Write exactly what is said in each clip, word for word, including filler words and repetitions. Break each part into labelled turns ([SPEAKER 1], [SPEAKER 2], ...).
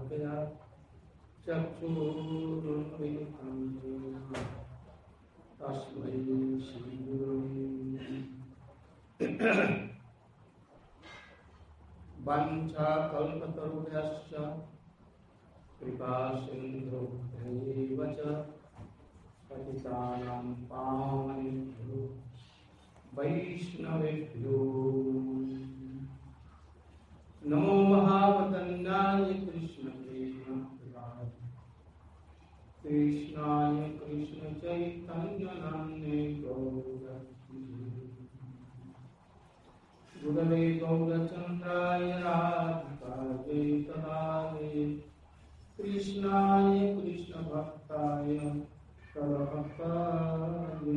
[SPEAKER 1] तया चक्षुरुन्मिलितं येन तस्मै श्रीगुरवे वाञ्छाकल्पतरुभ्यश्च कृपासिन्धुभ्यैव च पतितानां पावनेभ्यो वैष्णवेभ्यो नमो महावदन्याय कृष्णप्रेमप्रदाय कृष्णाय कृष्णचैतन्यनाम्ने गौरहरे गुरवे गौरचन्द्राय राधिकायै तदालये कृष्णाय कृष्णभक्ताय तदभक्ताय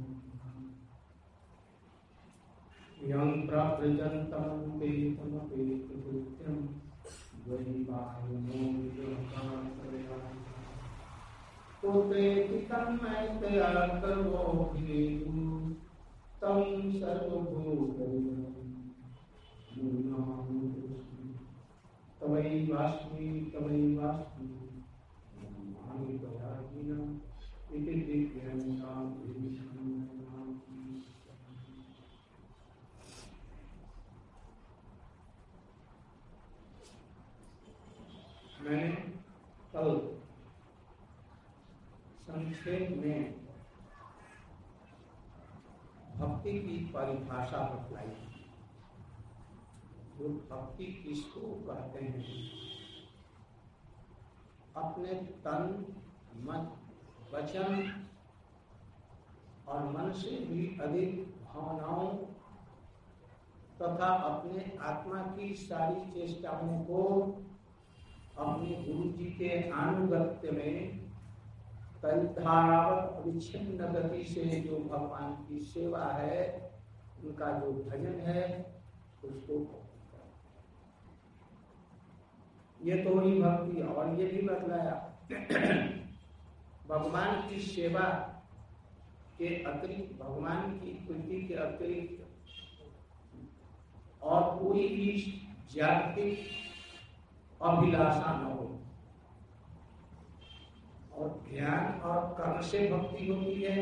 [SPEAKER 1] यं प्रव्रजन्तं वेदमपेतकृत्यं द्वैपायनो विदुरकाश्रयामि तोपेति तन्मयतया सर्वोऽभिनेदुः तं सर्वभूतैः नमामि कृष्णं तवैवास्मि तवैवास्मि नमामि दयाहीनम् इति दिव्यं मैंने कल संक्षेप में भक्ति की परिभाषा बतलाई। जो भक्ति किसको कहते हैं? अपने तन मन वचन और मन से भी अधिक भावनाओं तथा अपने आत्मा की सारी चेष्टाओं को अपने गुरु जी के अनुगत्य में तलधारावत अविच्छिन्न गति से जो भगवान की सेवा है, उनका जो भजन है, उसको ये तो ही भक्ति। और ये भी बतलाया भगवान की सेवा के अतिरिक्त, भगवान की प्रीति के अतिरिक्त और कोई भी जागतिक अभिलाषा न हो, और ज्ञान और कर्म से भक्ति होती है,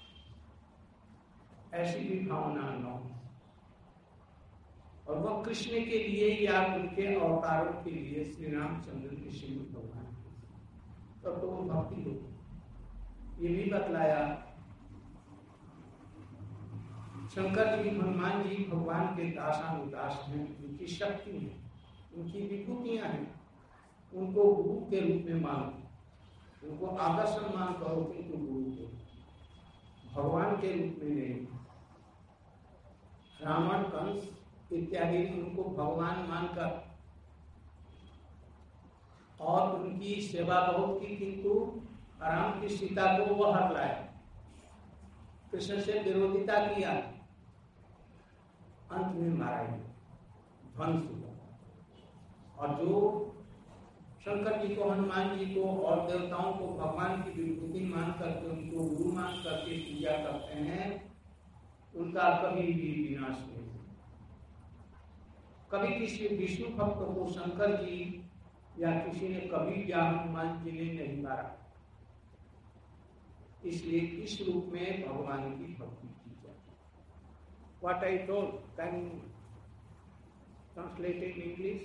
[SPEAKER 1] ऐसी भी भावना न हो। और वह कृष्ण के लिए या उनके अवतारों के लिए, श्री रामचंद्र के श्रीमद् भगवान तो, तो भक्ति होती। ये भी बतलाया शंकर जी हनुमान जी भगवान के दासानुदास हैं, उनकी शक्ति है, उनकी विभूतियां हैं। उनको गुरु के रूप में मानो, उनको आदर सम्मान करो, उनको गुरु के भगवान के रूप में नहीं। रावण कंस इत्यादि उनको भगवान मानकर और उनकी सेवा बहुत की, किंतु राम की सीता को वो हर लाए, कृष्ण से विरोधिता किया, अंत में मारा गया, ध्वंस हुआ। और जो शंकर जी को, हनुमान जी को और देवताओं को भगवान की विभूति मान करके, उनको गुरु मान करके पूजा करते हैं, उनका कभी भी विनाश नहीं। कभी किसी विष्णु भक्त को शंकर जी या किसी ने कभी या हनुमान जी ने नहीं मारा। इसलिए इस रूप में भगवान की भक्ति की जाती है। What I told, can you translate in English?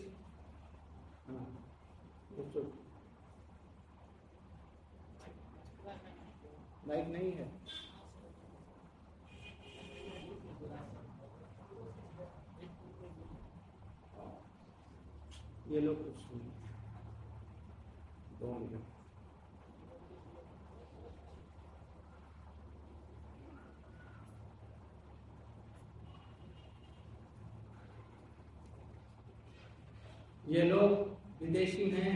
[SPEAKER 1] Light नहीं है। ये लोग कुछ सुनिए, दो मिनट। ये लोग विदेशी हैं,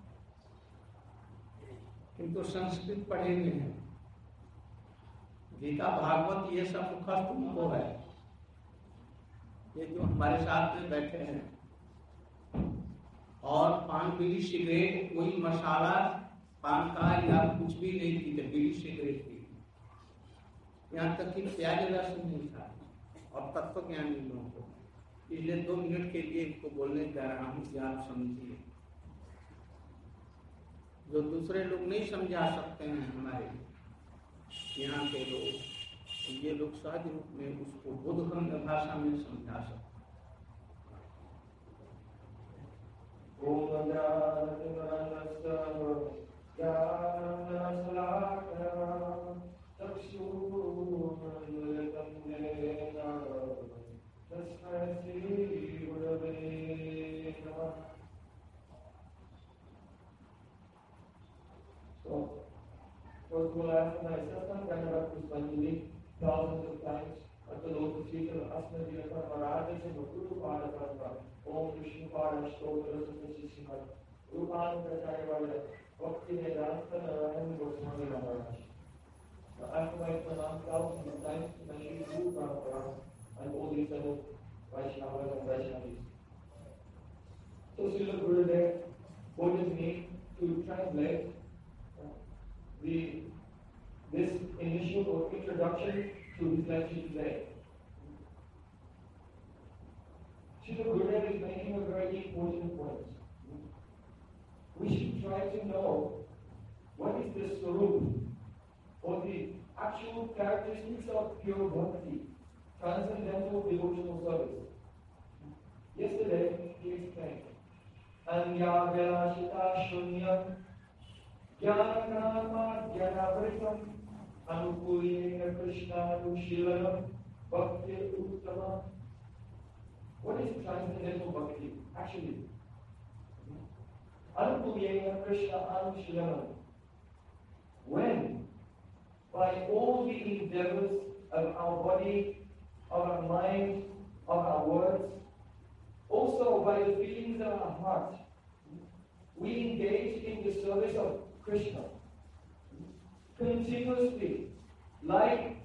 [SPEAKER 1] किंतु संस्कृत पढ़े हुए हैं। गीता भागवत ये सब मुखस्त उनको है। ये जो हमारे साथ में बैठे हैं, और पान बीड़ी सिगरेट कोई मसाला पान का या कुछ भी नहीं पीते, बीड़ी सिगरेट पीते, यहाँ तक कि प्याज रस नहीं खाते, और तत्व ज्ञानी लोगों को। इसलिए दो मिनट के लिए इनको बोलने जा रहा हूँ कि आप समझिए। जो दूसरे लोग नहीं समझा सकते हैं हमारे यहाँ के लोग, ये लोग सहज रूप में उसको बोधगम्य भाषा में समझा सकते हैं।
[SPEAKER 2] First of all, I ask myself, I'm going to Pushpanjali thousands of times at the lotus feet of Asna Dilakar Maharaj and Guru Pada Karma, Om Vishnu Pada Stotra Sasishimad, Rupan Prachayavada, Bhakti Vedanta Narayan Goswami Maharaj. Now, after my pranam thousands of times to my Shri Guru Prabhupada and all these other Vaishnavas and Vaishnavis. So, Srila Gurudev ordered me to translate the this initial or introduction to his lecture today. Srila Gurudev is making a very important point. We should try to know what is the swarup or the actual characteristics of pure bhakti, transcendental devotional service. Yesterday he explained, Anya Velashita Shunyam Jnanama Jnanavritam Anukuyena Krishna Nushilanam Bhakti Uttama. What is transcendental bhakti? Actually, Anukuyena Krishna Anushilanam. When, by all the endeavors of our body, of our mind, of our words, also by the feelings of our heart, we engage in the service of Krishna continuously, like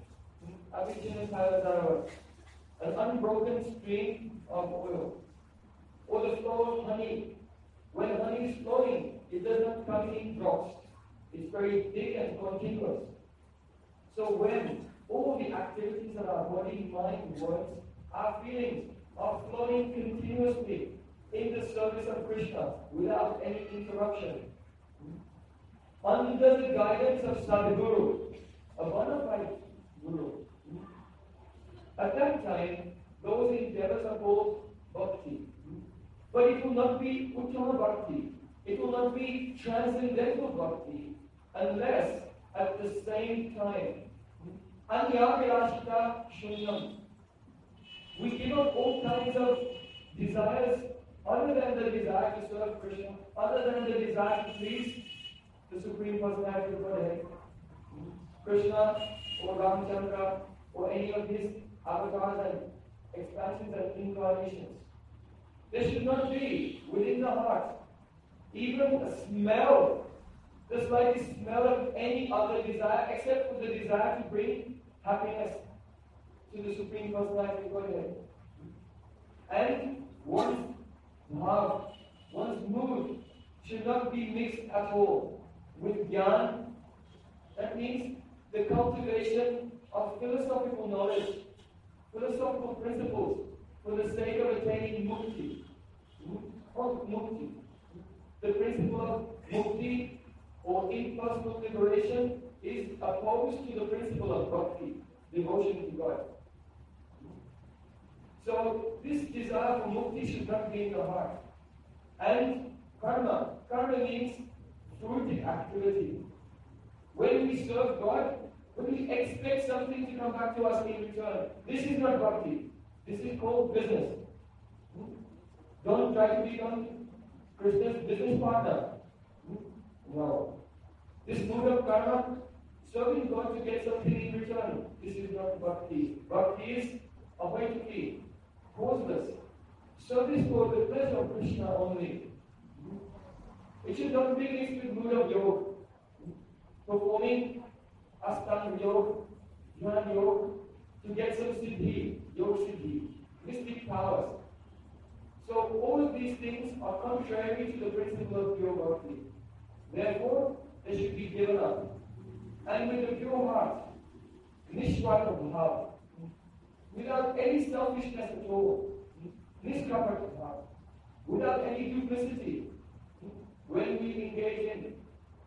[SPEAKER 2] Abhijnana, an unbroken stream of oil, or the flow of honey. When honey is flowing, it does not come in drops. It's very thick and continuous. So when all the activities of our body, mind, words, our feelings are flowing continuously in the service of Krishna without any interruption, under the guidance of Sadhguru, a bona fide Guru, at that time, those endeavors are called bhakti. But it will not be uttama bhakti. It will not be transcendental bhakti unless at the same time, Anyavilashita Shunyam, we give up all kinds of desires other than the desire to serve Krishna, other than the desire to please the Supreme Personality of Godhead, Krishna or Ramchandra or any of his avatars and expansions and incarnations. There should not be within the heart even a smell, the slightest smell of any other desire except for the desire to bring happiness to the Supreme Personality of Godhead. And one's heart, one's mood should not be mixed at all with jnana. That means the cultivation of philosophical knowledge, philosophical principles for the sake of attaining mukti. What mukti? The principle of mukti or impersonal liberation is opposed to the principle of bhakti, devotion to God. So this desire for mukti should not be in the heart. And karma. Karma means fruitive activity. When we serve God, when we expect something to come back to us in return, this is not bhakti. This is called business. Don't try to become Krishna's business partner. No. This mood of karma, serving God to get something in return, this is not bhakti. Bhakti is avaitaki, causeless. Service for the pleasure of Krishna only. It should not be mixed with mood of yoga. Performing Ashtanga yoga, Jnana yoga, to get some siddhi, yoga siddhi, mystic powers. So all of these things are contrary to the principle of pure bhakti. Therefore, they should be given up. And with a pure heart, nishvaka bhav, without any selfishness at all, niskapata bhav, without any duplicity, when we engage in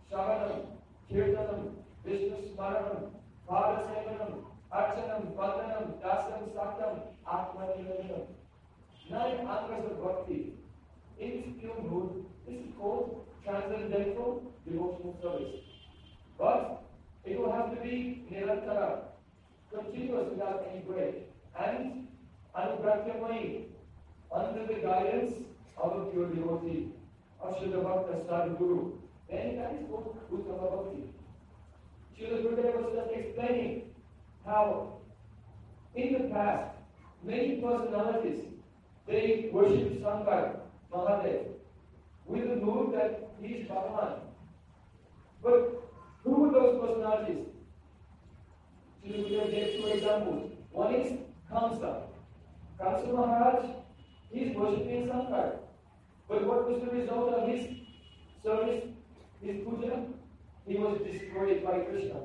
[SPEAKER 2] Shravanam, Kirtanam, Vishnu Smaranam, Padasevanam, Archanam, Vandanam, Dasam, Saktam, Atmaniranam. Nine angas of bhakti. In this pure mood, this is called transcendental devotional service. But it will have to be nirantara, continuous without any break, and anugrahyamai, under the guidance of a pure devotee, of Shuddha Bhakta Sadhguru. Then that is called Uttama Bhakti. Srila Gurudeva was just explaining how in the past many personalities they worshipped Shankar, Mahadev, with the mood that he is Bhagavan. But who were those personalities? Srila Gurudeva gave two examples. One is Kamsa. Kamsa Maharaj, he is worshipping Shankar. But what was the result of his service, his puja? He was destroyed by Krishna.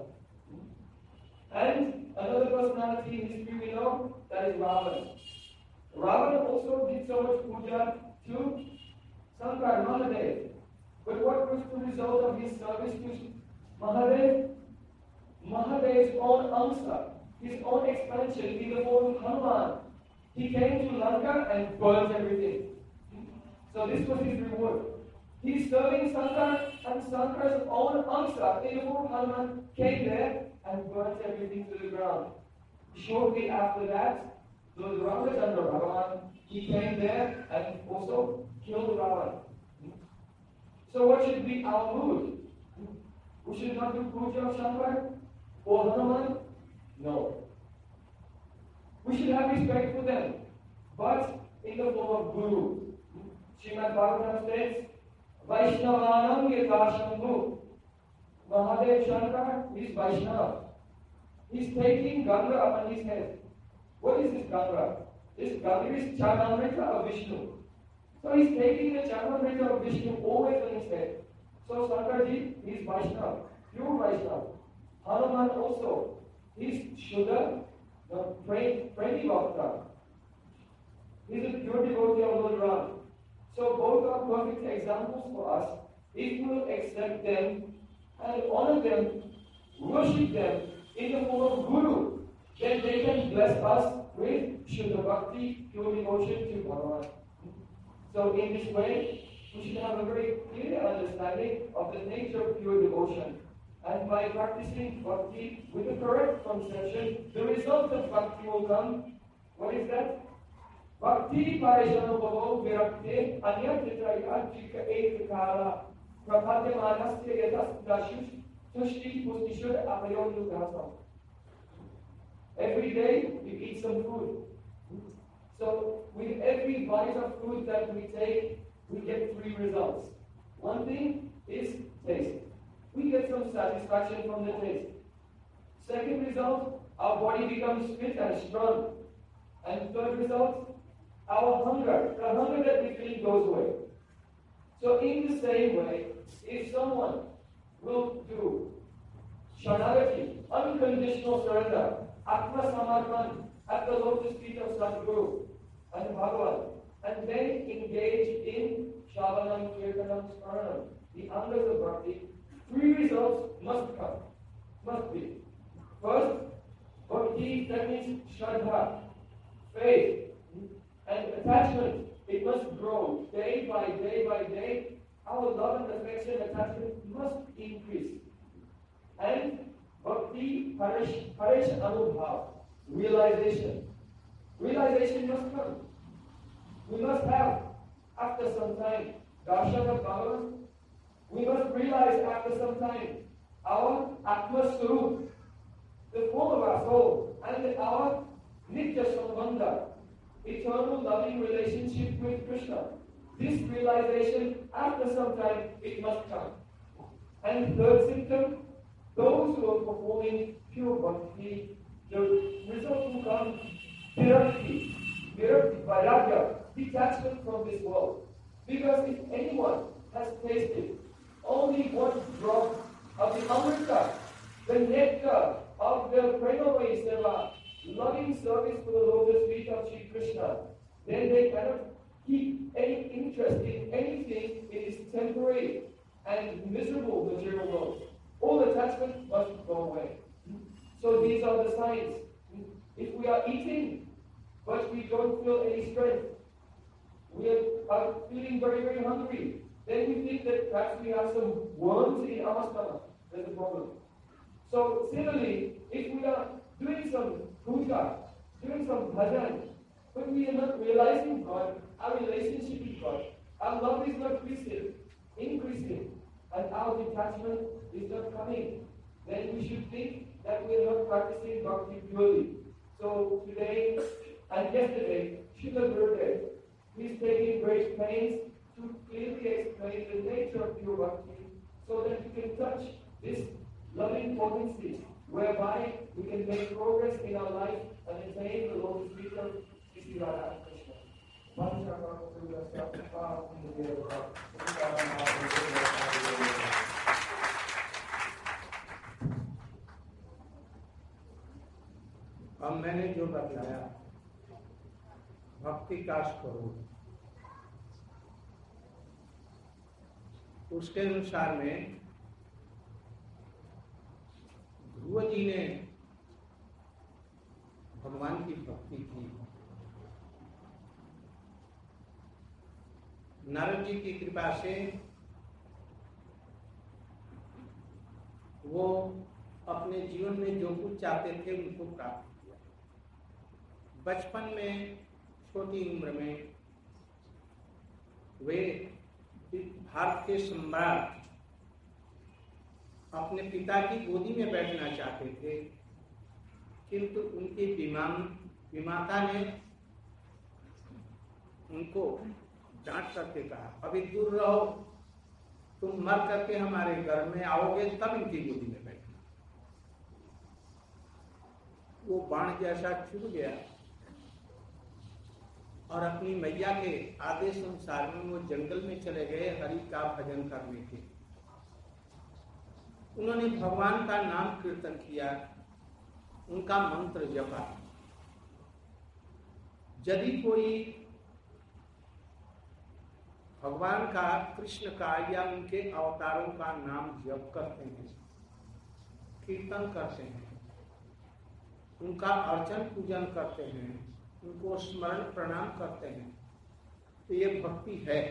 [SPEAKER 2] And another personality in history we know, that is Ravana. Ravana also did so much puja to Shankar, Mahadev. But what was the result of his service to Mahadev? Mahadev's own Amsa, his own expansion in the form of Hanuman. He came to Lanka and burnt everything. So this was his reward. He's serving Shankar, and Shankar's own Amsa in the form of Hanuman came there and burnt everything to the ground. Shortly after that, the Ramachandra Bhagavan, he came there and also killed Ravana. So what should be our mood? We should not do puja of Shankar or Hanuman? No. We should have respect for them, but in the form of Guru. Srimad Bhagavatam states, Vaishnavanam Yathashambhu. Mahadev Shankar is Vaishnava. He's taking Ganga upon his head. What is this Ganga? This Ganga is Charnamrita of Vishnu. So he's taking the Charnamrita of Vishnu always on his head. So Shankarji is Vaishnava, pure Vaishnava. Hanuman also, he's Shuddha, the Premi Bhakta. He's a pure devotee of Lord Ram. So both are perfect examples for us. If we will accept them and honor them, worship them in the form of Guru, then they can bless us with Shuddha Bhakti, pure devotion to Bhagavan. So in this way, we should have a very clear understanding of the nature of pure devotion. And by practicing Bhakti with the correct conception, the result of Bhakti will come. What is that? Bhakti Parishanubhavo Virakte Anyatitra Yajika Ekakara Prabhadyamanasya Yatastashush Tushti Pustishud Amayodukasam. Every day you eat some food. So with every bite of food that we take, we get three results. One thing is taste. We get some satisfaction from the taste. Second result, our body becomes fit and strong. And third result, our hunger, the hunger that we feel goes away. So in the same way, if someone will do Sharanagati, unconditional surrender, Atma Samarpan, at the lotus feet of Sadhguru and Bhagavan, and then engage in Shravanam, Kirtanam, Smaranam, the angas of Bhakti, three results must come, must be. First, Bhakti, that means Shraddha, faith, and attachment. It must grow day by day by day. Our love and affection, attachment must increase. And Bhakti, Parish, Parish Anubhav, realization. Realization must come. We must have, after some time, Darshan of Bhagavan. We must realize after some time our Atma Swarup, the form of our soul, and our Nitya Sambandha, eternal loving relationship with Krishna. This realization, after some time, it must come. And third symptom, those who are performing pure bhakti, the result will come virakti, virakti, vairagya, detachment from this world. Because if anyone has tasted only one drop of the amrita, the nectar of the Premamai Seva, loving service to the lotus feet of Sri Krishna, then they cannot keep any interest in anything. It is temporary. and miserable material world. All attachment must go away. So these are the signs. If we are eating, but we don't feel any strength, we are feeling very, very hungry, then we think that perhaps we have some worms in our stomach. There's a problem. So similarly, if we are doing some puja, doing some bhajan, but we are not realizing God, our relationship with God, our love is not increasing, increasing, and our detachment is not coming, then we should think that we are not practicing bhakti purely. So today and yesterday, Srila Gurudev is taking great pains to clearly explain the nature of pure bhakti, so that we can touch this loving potency, whereby we can make progress in our life and attain the lotus feet of Sri Radha Krishna.
[SPEAKER 1] अब मैंने जो बतलाया भक्ति का स्वरूप, उसके अनुसार में ध्रुव जी ने भगवान की भक्ति की। नारद जी की कृपा से वो अपने जीवन में जो कुछ चाहते थे उनको प्राप्त किया। बचपन में, छोटी उम्र में वे भारत के सम्राट अपने पिता की गोदी में बैठना चाहते थे, किंतु उनकी विमान विमाता ने उनको डांट करके कहा, अभी दूर रहो, तुम मर करके हमारे घर में आओगे तब इनकी गोदी में बैठना। वो बाण जैसा चुभ गया और अपनी मैया के आदेश अनुसार में वो जंगल में चले गए हरि का भजन करने के। उन्होंने भगवान का नाम कीर्तन किया, उनका मंत्र जपा। यदि कोई भगवान का, कृष्ण का या उनके अवतारों का नाम जप करते हैं, कीर्तन करते हैं, उनका अर्चन पूजन करते हैं, उनको स्मरण प्रणाम करते हैं, तो ये भक्ति है।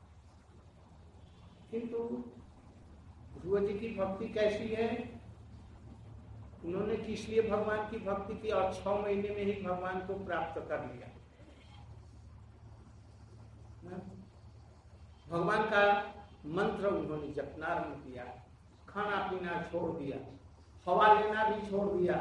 [SPEAKER 1] किंतु ध्रुव जी की भक्ति कैसी है? उन्होंने किस लिए भगवान की भक्ति की और छह महीने में ही भगवान को प्राप्त कर लिया। भगवान का मंत्र उन्होंने जपना आरंभ किया, खाना पीना छोड़ दिया, हवा लेना भी छोड़ दिया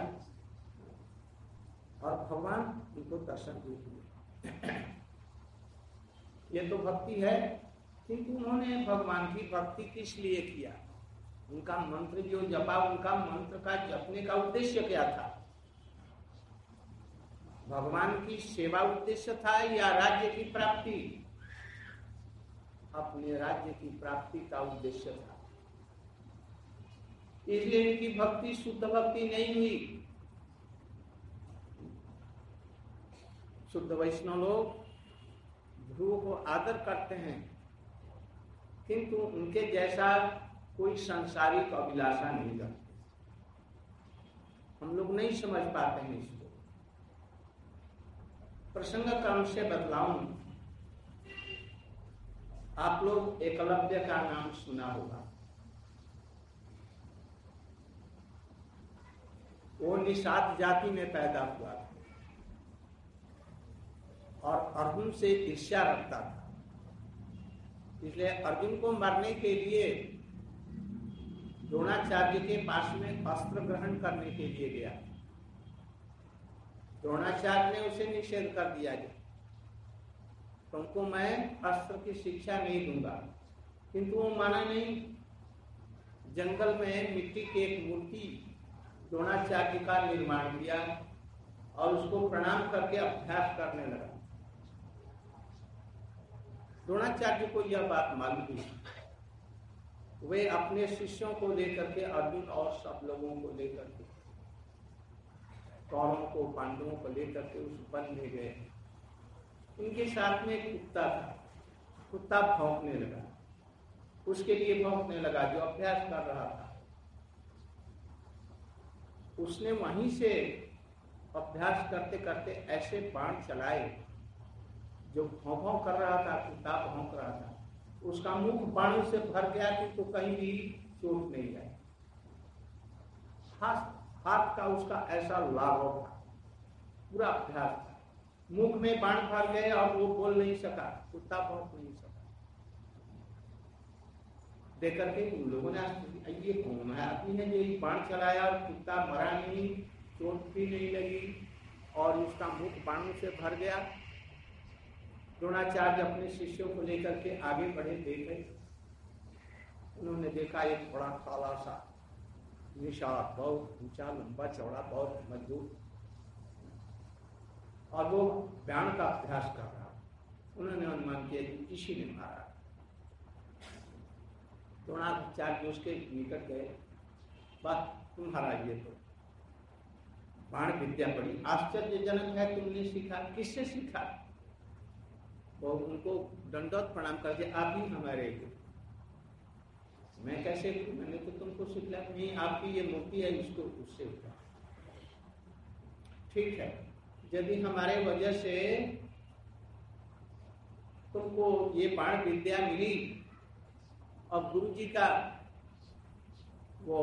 [SPEAKER 1] और भगवान उनको दर्शन दे दिए। ये तो भक्ति है। किंतु उन्होंने भगवान की भक्ति किस लिए किया? उनका मंत्र जो जपा, उनका मंत्र का जपने का उद्देश्य क्या था? भगवान की सेवा उद्देश्य था या राज्य की प्राप्ति? अपने राज्य की प्राप्ति का उद्देश्य था। इसलिए इनकी भक्ति शुद्ध भक्ति नहीं हुई। शुद्ध वैष्णव लोग ध्रुव को आदर करते हैं, किंतु उनके जैसा कोई सांसारिक अभिलाषा नहीं करते। हम लोग नहीं समझ पाते हैं इसको। प्रसंग क्रम से बदलाऊं, आप लोग एकलव्य का नाम सुना होगा। वो निषाद जाति में पैदा हुआ था और अर्जुन से ईर्ष्या रखता था। इसलिए अर्जुन को मारने के लिए द्रोणाचार्य के पास में अस्त्र ग्रहण करने के लिए गया। द्रोणाचार्य ने उसे निषेध कर दिया, तुमको मैं अस्त्र की शिक्षा नहीं दूंगा। किंतु वो माना नहीं। जंगल में मिट्टी की एक मूर्ति द्रोणाचार्य का निर्माण किया और उसको प्रणाम करके अभ्यास करने लगा। द्रोणाचार्य को यह बात मालूम थी। वे अपने शिष्यों को लेकर के, अर्जुन और सब लोगों को लेकर के, कौरवों को, पांडवों को लेकर के उस वन में गए। उनके साथ में एक कुत्ता था। कुत्ता भौंकने लगा। उसके लिए भौंकने लगा जो अभ्यास कर रहा था। उसने वहीं से अभ्यास करते करते ऐसे बाण चलाए, जो भौं भौं कर रहा था, कुत्ता भौंक रहा था, उसका मुख बाणों से भर गया कि तो कहीं भी चोट नहीं आई। हाथ हाथ का उसका ऐसा लाघव था, पूरा अभ्यास था। मुख में बाण भर गए और वो बोल नहीं सका, कुत्ता भौंक नहीं सका। देख करके उन लोगों ने ये कौन है आदमी है जो ये बाण चलाया और कुत्ता मरा नहीं, चोट भी नहीं लगी और उसका मुख बाणों से भर गया। द्रोणाचार्य अपने शिष्यों को लेकर के आगे बढ़े, देखे, उन्होंने देखा एक बड़ा काला सा निशान, बहुत ऊंचा, लंबा चौड़ा, बहुत मजबूत, और वो बाण का अभ्यास कर रहा। उन्होंने अनुमान किया कि किसी ने मारा। द्रोणाचार्य उसके निकट गए, बस तुम्हारा ये तो बाण विद्या बड़ी आश्चर्यजनक है, तुमने सीखा, किससे सीखा? वो उनको दंडवत प्रणाम करके, आप ही हमारे गुरु। मैं कैसे गुरु? मैंने तो तुमको सिखला नहीं, आपकी ये मूर्ति है, इसको उससे उठा। ठीक है, यदि हमारे वजह से तुमको ये बाण विद्या मिली और गुरु जी का वो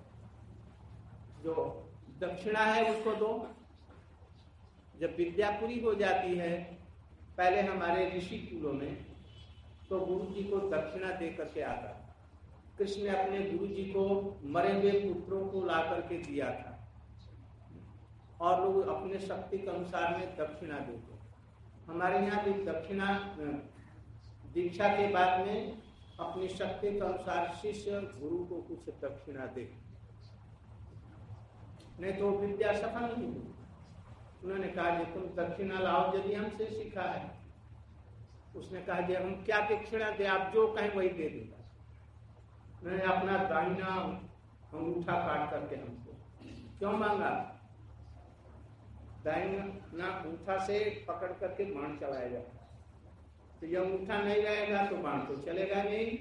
[SPEAKER 1] जो दक्षिणा है उसको दो। जब विद्या पूरी हो जाती है, पहले हमारे ऋषि कुलों में तो गुरु जी को दक्षिणा दे करके आता। कृष्ण ने अपने गुरु जी को मरे हुए पुत्रों को ला करके दिया था, और लोग अपने शक्ति के अनुसार में दक्षिणा देते। हमारे यहाँ भी दक्षिणा दीक्षा के बाद में अपनी शक्ति के अनुसार शिष्य गुरु को कुछ दक्षिणा दे, नहीं तो विद्या सफल नहीं हुई। उन्होंने कहा कि तुम दक्षिणा लाओ, यदि हमसे सीखा है। उसने कहा कि हम क्या दक्षिणा दे, आप जो कहें वही दे दूंगा। मैंने अपना दाहिना अंगूठा काट करके हमको क्यों मांगा? दाहिना अंगूठा से पकड़ करके बाण चलाया जाता, तो यह अंगूठा नहीं रहेगा तो बाण तो चलेगा नहीं।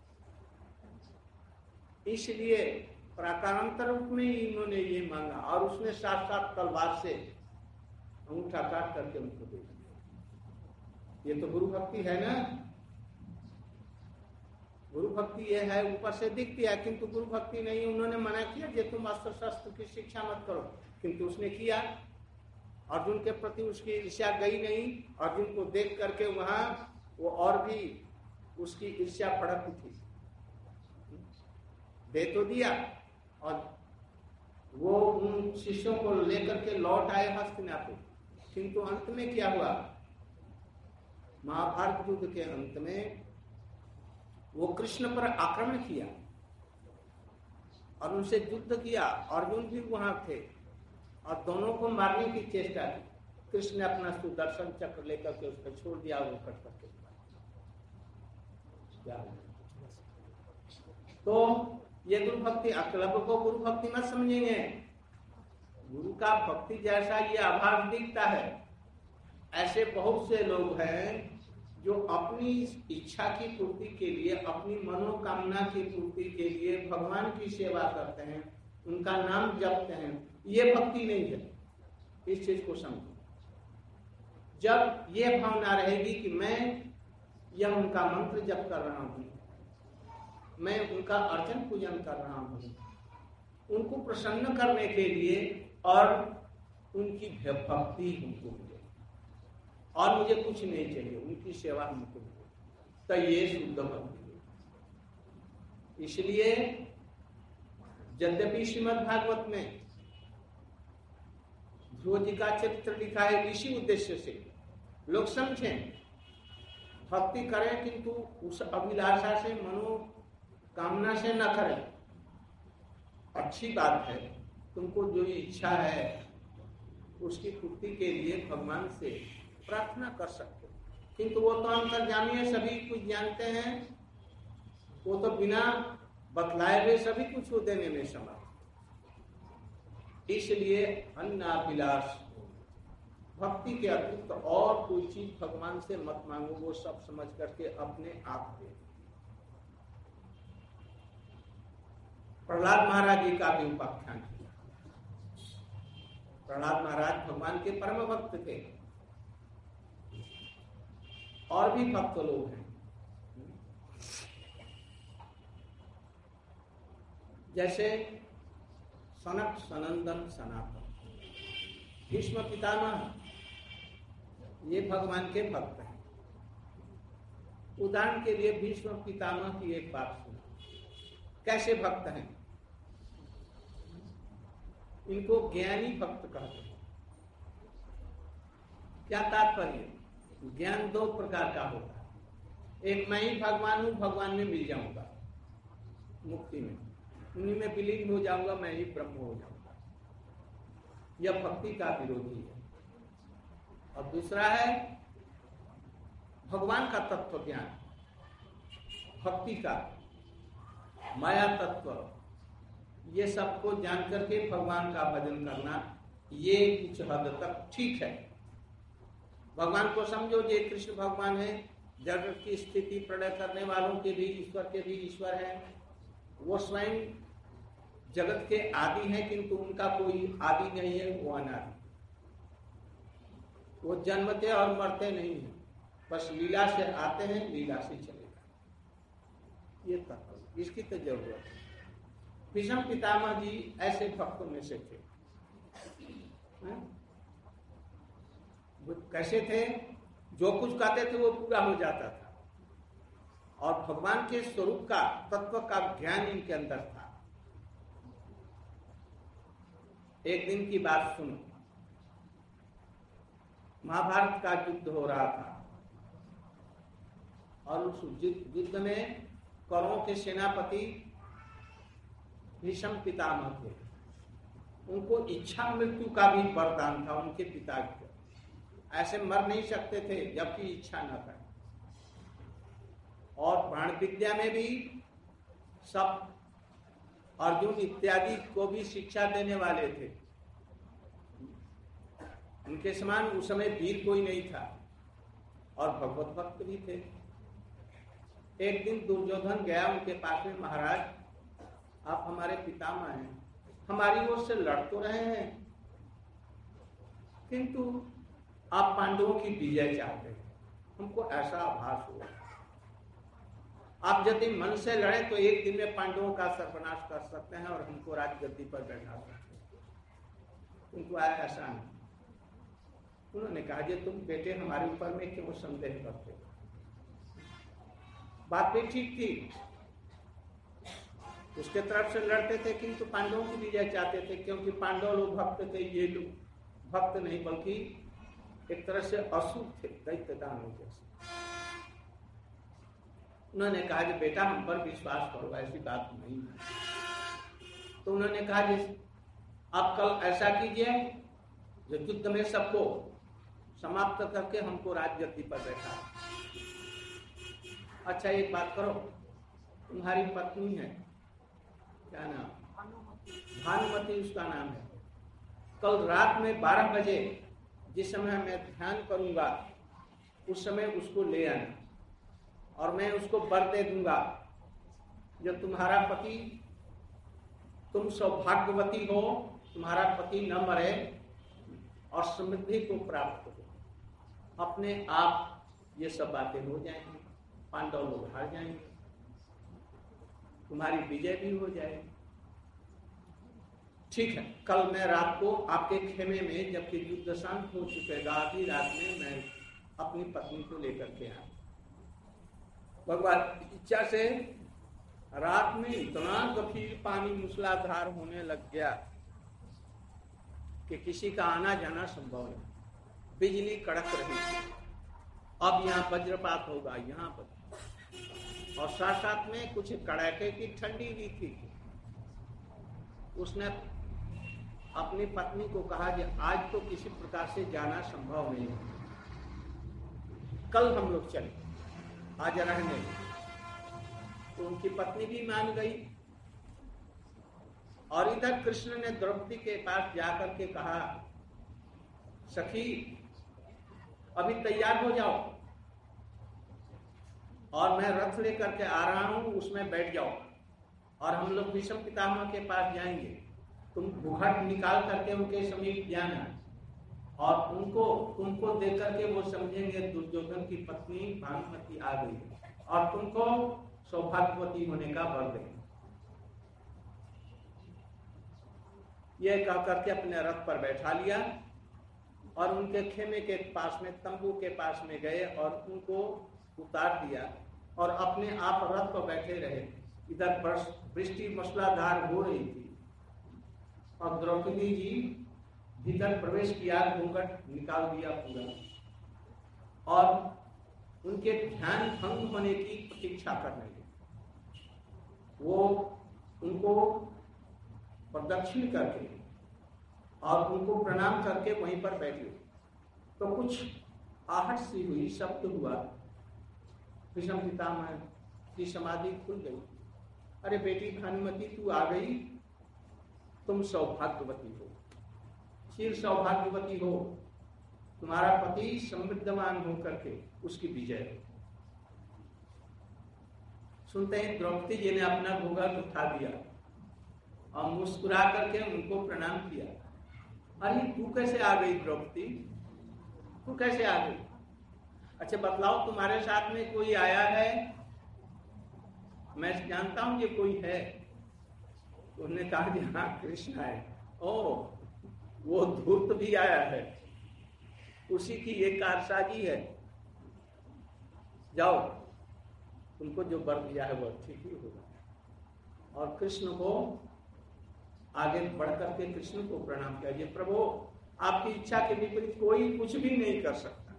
[SPEAKER 1] इसलिए प्राकारांतर रूप में इन्होंने ये मांगा, और उसने साथ साथ तलवार से अंगूठा काट करके उनको दे दिया। ये तो गुरु भक्ति है ना। गुरु भक्ति ये है, ऊपर से दिखती है, किंतु गुरु भक्ति नहीं। उन्होंने मना किया कि तुम अस्त्र शस्त्र की शिक्षा मत करो, किंतु उसने किया। अर्जुन के प्रति उसकी ईर्ष्या गई नहीं। अर्जुन को देख करके वहां वो और भी उसकी ईर्ष्या भड़क थी। दे तो दिया, और वो उन शिष्यों को लेकर के लौट आए हस्तिनापुर। किंतु अंत में क्या हुआ? महाभारत युद्ध के अंत में वो कृष्ण पर आक्रमण किया और उनसे युद्ध किया। अर्जुन भी वहां थे और दोनों को मारने की चेष्टा की। कृष्ण ने अपना सुदर्शन चक्र लेकर के उसको छोड़ दिया, वो कट करके। तो ये गुरु भक्ति, अक्लब को गुरु भक्ति मत समझेंगे। गुरु का भक्ति जैसा ये आभास दिखता है, ऐसे बहुत से लोग हैं जो अपनी इच्छा की पूर्ति के लिए, अपनी मनोकामना की पूर्ति के लिए भगवान की सेवा करते हैं, उनका नाम जपते हैं। ये भक्ति नहीं है। इस चीज को समझो। जब ये भावना रहेगी कि मैं यह उनका मंत्र जप कर रहा हूं, मैं उनका अर्चन पूजन कर रहा हूं, उनको प्रसन्न करने के लिए, और उनकी भक्ति हमको मिले और मुझे कुछ नहीं चाहिए, उनकी सेवा हमको मिले, तो ये शुद्ध भक्ति है। इसलिए यद्यपि श्रीमद् भागवत में ध्रुव जी का चरित्र लिखा है इसी उद्देश्य से, लोग समझें, भक्ति करें, किंतु उस अभिलाषा से, मनोकामना से न करें। अच्छी बात है, तुमको जो इच्छा है उसकी पूर्ति के लिए भगवान से प्रार्थना कर सकते हो, किंतु वो तो अंतर्यामी है, सभी कुछ जानते हैं। वो तो बिना बतलाए हुए सभी कुछ वो देने में समर्थ। इसलिए अन्नाभिलाष, भक्ति के अतिरिक्त तो और कोई चीज भगवान से मत मांगो, वो सब समझ करके अपने आप दे। प्रहलाद महाराज जी का भी उपाख्यान किया। प्रहलाद महाराज भगवान के परम भक्त थे, और भी भक्त लोग हैं, जैसे सनक सनंदन सनातन, भीष्म पितामह, ये भगवान के भक्त हैं। उदाहरण के लिए भीष्म पितामह की एक बात सुनो, कैसे भक्त हैं। इनको ज्ञानी भक्त कहते हैं। क्या तात्पर्य? ज्ञान दो प्रकार का होता है। एक, मैं ही भगवान हूं, भगवान में मिल जाऊंगा मुक्ति में, उन्हीं में विलीन हो जाऊंगा, मैं ही ब्रह्म हो जाऊंगा। यह भक्ति का विरोधी है। और दूसरा है भगवान का तत्व ज्ञान, भक्ति का माया तत्व, ये सबको जान करके भगवान का भजन करना, ये कुछ हद तक ठीक है। भगवान को समझो, ये कृष्ण भगवान है, जगत की स्थिति प्रलय करने वालों के भी ईश्वर के भी ईश्वर है। वो स्वयं जगत के आदि हैं, किंतु उनका कोई आदि नहीं है, वो अनादि। वो जन्मते और मरते नहीं है, बस लीला से आते हैं, लीला से चले जाते। ये तत्व, इसकी तो जरूरत है। भीष्म पितामह जी ऐसे भक्तों में से थे। वो कैसे थे? जो कुछ कहते थे वो पूरा हो जाता था, और भगवान के स्वरूप का, तत्व का ज्ञान इनके अंदर था। एक दिन की बात सुनो, महाभारत का युद्ध हो रहा था, और उस युद्ध में कौरवों के सेनापति भीष्म पितामह थे। उनको इच्छा मृत्यु का भी वरदान था उनके पिता को। ऐसे मर नहीं सकते थे जबकि इच्छा न करे। और प्राण विद्या में भी सब अर्जुन इत्यादि को भी शिक्षा देने वाले थे। उनके समान उस समय वीर कोई नहीं था, और भगवत भक्त भी थे। एक दिन दुर्योधन गया उनके पास में, महाराज आप हमारे पितामह हैं, हमारी ओर से लड़ तो रहे हैं, किंतु आप पांडवों की विजय चाहते हैं, हमको ऐसा आभास हुआ। आप यदि मन से लड़े तो एक दिन में पांडवों का सर्वनाश कर सकते हैं और हमको राजगद्दी पर बैठा सकते हैं, किंतु ऐसा नहीं। उन्होंने कहा, जे तुम बेटे हमारे ऊपर में क्यों संदेह करते हो? बात भी ठीक थी, उसके तरफ से लड़ते थे, किंतु पांडवों की विजय चाहते थे, क्योंकि पांडव लोग भक्त थे, ये लोग भक्त नहीं बल्कि एक तरह से असुर थे, दैत्य दानव जैसे। उन्होंने कहा कि बेटा हम पर विश्वास करो, ऐसी बात नहीं है। तो उन्होंने कहा कि आप कल ऐसा कीजिए, जो युद्ध में सबको समाप्त करके हमको राजगद्दी पर बैठा। अच्छा एक बात करो, तुम्हारी पत्नी है, क्या नाम? भानुमति उसका नाम है। कल रात में बारह बजे जिस समय मैं ध्यान करूंगा उस समय उसको ले आना, और मैं उसको वर दे दूंगा, जब तुम्हारा पति, तुम सौभाग्यवती हो, तुम्हारा पति न मरे और समृद्धि को प्राप्त हो, अपने आप ये सब बातें हो जाएंगी, पांडव लोग हार जाएंगे, तुम्हारी विजय भी हो जाएगी। ठीक है, कल मैं रात को आपके खेमे में, जबकि युद्ध शांत हो चुकेगा, आधी रात में मैं अपनी पत्नी को लेकर के आऊं। भगवान की इच्छा से रात में इतना गंभीर पानी मूसलाधार होने लग गया कि किसी का आना जाना संभव नहीं। बिजली कड़क रही थी, अब यहाँ वज्रपात होगा, यहाँ पर, और साथ साथ में कुछ कड़ाके की ठंडी भी थी। उसने अपनी पत्नी को कहा कि आज तो किसी प्रकार से जाना संभव नहीं है, कल हम लोग चले, आज रहने। तो उनकी पत्नी भी मान गई, और इधर कृष्ण ने द्रौपदी के पास जाकर के कहा, सखी अभी तैयार हो जाओ, और मैं रथ लेकर के आ रहा हूं, उसमें बैठ जाओ, और हम लोग भीष्म पितामह के पास जाएंगे, तुम घूंघट निकाल करके उनके समीप जाना और उनको तुमको देख करके वो समझेंगे दुर्योधन की पत्नी भानुमति आ गई और तुमको सौभाग्यवती होने का वर देंगे। यह कह करके अपने रथ पर बैठा लिया और उनके खेमे के पास में, तंबू के पास में गए और उनको उतार दिया और अपने आप रथ पर बैठे रहे। इधर वृष्टि मूसलाधार हो रही थी और द्रौपदी जी भीतर प्रवेश किया, घूंघट निकाल दिया पूरा और उनके ध्यान भंग होने की प्रतीक्षा करने लगे। वो उनको प्रदक्षिण करके और उनको प्रणाम करके वहीं पर बैठे तो कुछ आहट सी हुई, शब्द हुआ, भीष्म पितामह की समाधि खुल गई। अरे बेटी भानुमति तू आ गई, तुम सौभाग्यवती हो, चिर सौभाग्यवती हो, तुम्हारा पति समृद्धवान हो करके उसकी विजय हो। सुनते ही द्रौपदी जी ने अपना घूंघट उठा दिया और मुस्कुरा करके उनको प्रणाम किया। अरे तू कैसे आ गई द्रौपदी, तू कैसे आ गई? अच्छा बतलाओ, तुम्हारे साथ में कोई आया है? मैं जानता हूं कि कोई है। उन्होंने कहा कि हाँ कृष्ण है। ओ वो धूर्त भी आया है, उसी की एक कारसाजी है। जाओ, तुमको जो वर दिया है वो ठीक ही होगा। और कृष्ण को आगे बढ़ करके कृष्ण को प्रणाम किया, प्रभु आपकी इच्छा के विपरीत कोई कुछ भी नहीं कर सकता,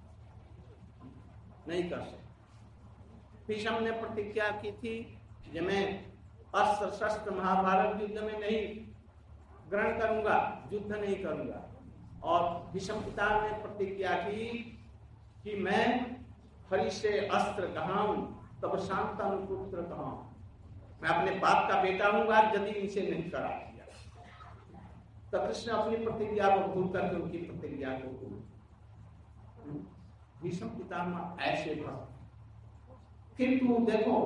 [SPEAKER 1] नहीं कर सकता। भीष्म ने प्रतिज्ञा की थी कि मैं अस्त्र शस्त्र महाभारत युद्ध में नहीं ग्रहण करूंगा, युद्ध नहीं करूंगा। और भीष्म पिता ने प्रतिज्ञा की कि मैं हरि से अस्त्र कहाऊं तब शांतनु पुत्र कहाऊं, मैं अपने बाप का बेटा हूंगा यदि इनसे नहीं करा दिया। तो कृष्ण अपनी प्रतिज्ञा को भूल करके उनकी प्रतिज्ञा को भूल। भीष्म पितामह ऐसे भक्त, किंतु देखो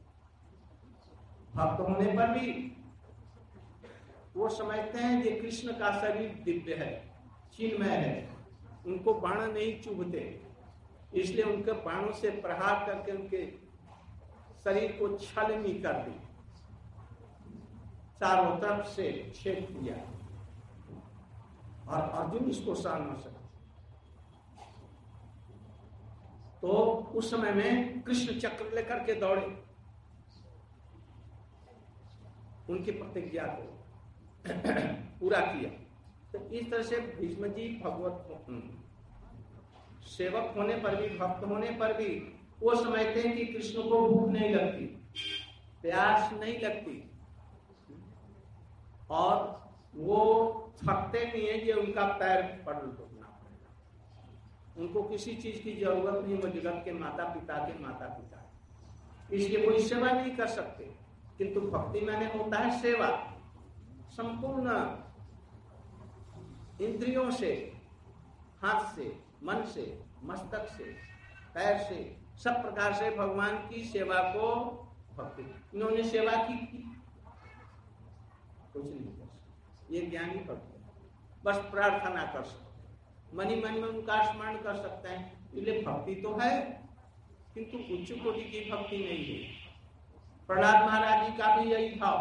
[SPEAKER 1] भक्त होने पर भी वो समझते हैं कि कृष्ण का शरीर दिव्य है, चिन्मय है, उनको बाण नहीं चुभते, इसलिए उनके बाणों से प्रहार करके उनके शरीर को छलनी कर दी, चारों तरफ से छेद किया और अर्जुन इसको सहन न सके। तो उस समय में कृष्ण चक्र लेकर के दौड़े, उनकी प्रतिज्ञा को पूरा किया। तो इस तरह से भीष्म जी भगवत सेवक होने पर भी, भक्त होने पर भी वो समझते हैं कि कृष्ण को भूख नहीं लगती, प्यास नहीं लगती और वो थकते नहीं है कि उनका पैर पड़ रुकना पड़ेगा। उनको किसी चीज की जरूरत नहीं, वो जगत के माता पिता के माता पिता है, इसलिए कोई सेवा नहीं कर सकते। किंतु भक्ति माने होता है सेवा, संपूर्ण इंद्रियों से, हाथ से, मन से, मस्तक से, पैर से, सब प्रकार से भगवान की सेवा को भक्ति। इन्होंने सेवा की, की कुछ नहीं कर सकते, ये ज्ञानी भक्त है, बस प्रार्थना कर सकते, मनी मन में उनका स्मरण कर सकते हैं, इसलिए भक्ति तो है किंतु उच्च कोटि की भक्ति नहीं है। प्रहलाद महाराज जी का भी यही भाव।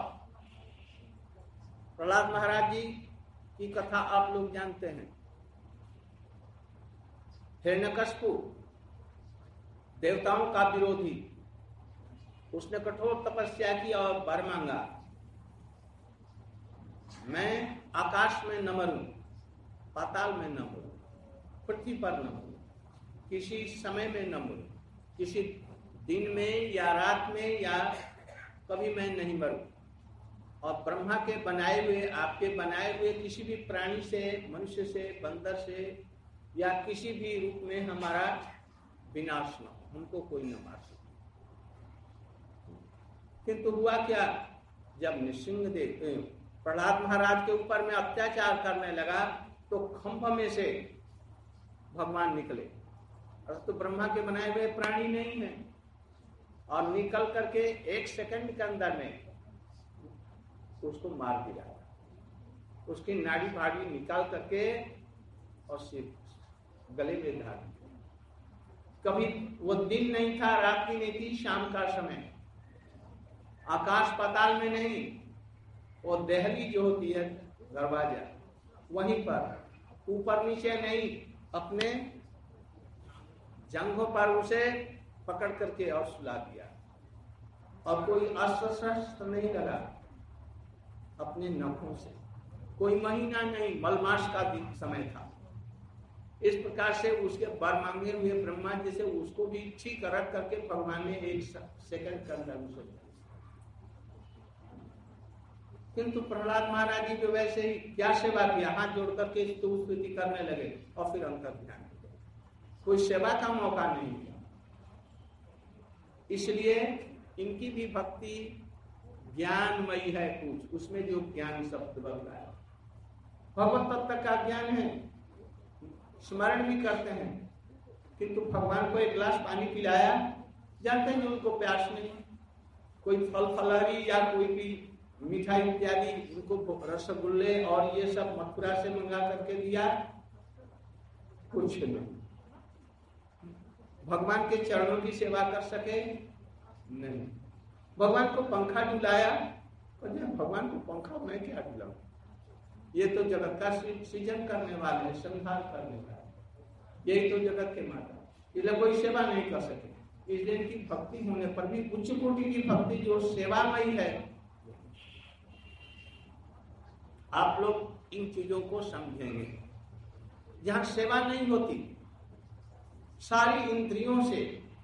[SPEAKER 1] प्रहलाद महाराज जी की कथा आप लोग जानते हैं। हिरण्यकशिपु देवताओं का विरोधी, उसने कठोर तपस्या की और वर मांगा, मैं आकाश में न मरूं, पाताल में न मरूं, पृथ्वी पर न मरूं, किसी समय में न मरूं, किसी दिन में या रात में या कभी मैं नहीं मरूं। और ब्रह्मा के बनाए हुए, आपके बनाए हुए किसी भी प्राणी से, मनुष्य से, बंदर से या किसी भी रूप में हमारा विनाश न हो, हमको कोई न मार सके। किंतु हुआ क्या, जब नृसिंहदेव प्रहलाद महाराज के ऊपर में अत्याचार करने लगा तो खंभ में से भगवान निकले, और तो ब्रह्मा के बनाए हुए प्राणी नहीं है, और निकल करके एक सेकंड के अंदर में उसको मार दिया, उसकी नाड़ी फाड़ी निकाल करके और सिर गले में धार दिया। कभी वो दिन नहीं था, रात भी नहीं थी, शाम का समय, आकाश पाताल में नहीं, वो दहली जो होती है दरवाजा वहीं पर, ऊपर नीचे नहीं, अपने जंघों पर उसे पकड़ करके और सुला दिया। और कोई अस्त्र शस्त्र नहीं लगा, अपने नखों से, कोई महीना नहीं, मलमास का दिन समय था। इस प्रकार से उसके वर मांगे हुए ब्रह्मा जी से उसको भी ठीक रख करके भगवान ने एक सेकंड के अंदर उसे, किंतु प्रहलाद महाराज जी जो वैसे ही क्या सेवा किया, हाथ जोड़ करके स्तुति करने लगे और फिर अंतर ध्यान, कोई सेवा का मौका नहीं दिया। इसलिए इनकी भी भक्ति ज्ञानमयी है कुछ, उसमें जो ज्ञान शब्द बनता है, भगवत तत्व का ज्ञान है, स्मरण भी करते हैं, किंतु भगवान को एक गिलास पानी पिलाया, जानते हैं उनको प्यास नहीं, कोई फल फलहरी या कोई भी मिठाई इत्यादि, उनको रसगुल्ले और ये सब मथुरा से मंगा करके दिया, कुछ नहीं। भगवान के चरणों की सेवा कर सके नहीं। भगवान को पंखा डुलाया, भगवान को पंखा मैं क्या डुलाऊं, ये तो जगत का सृजन करने वाले हैं, संहार करने वाले, यही तो जगत के माता, इसलिए कोई सेवा नहीं कर सके। इसलिए इनकी भक्ति होने पर भी उच्च कोटि की भक्ति जो सेवामयी है, आप लोग इन चीजों को समझेंगे। जहां सेवा नहीं होती, सारी इंद्रियों से,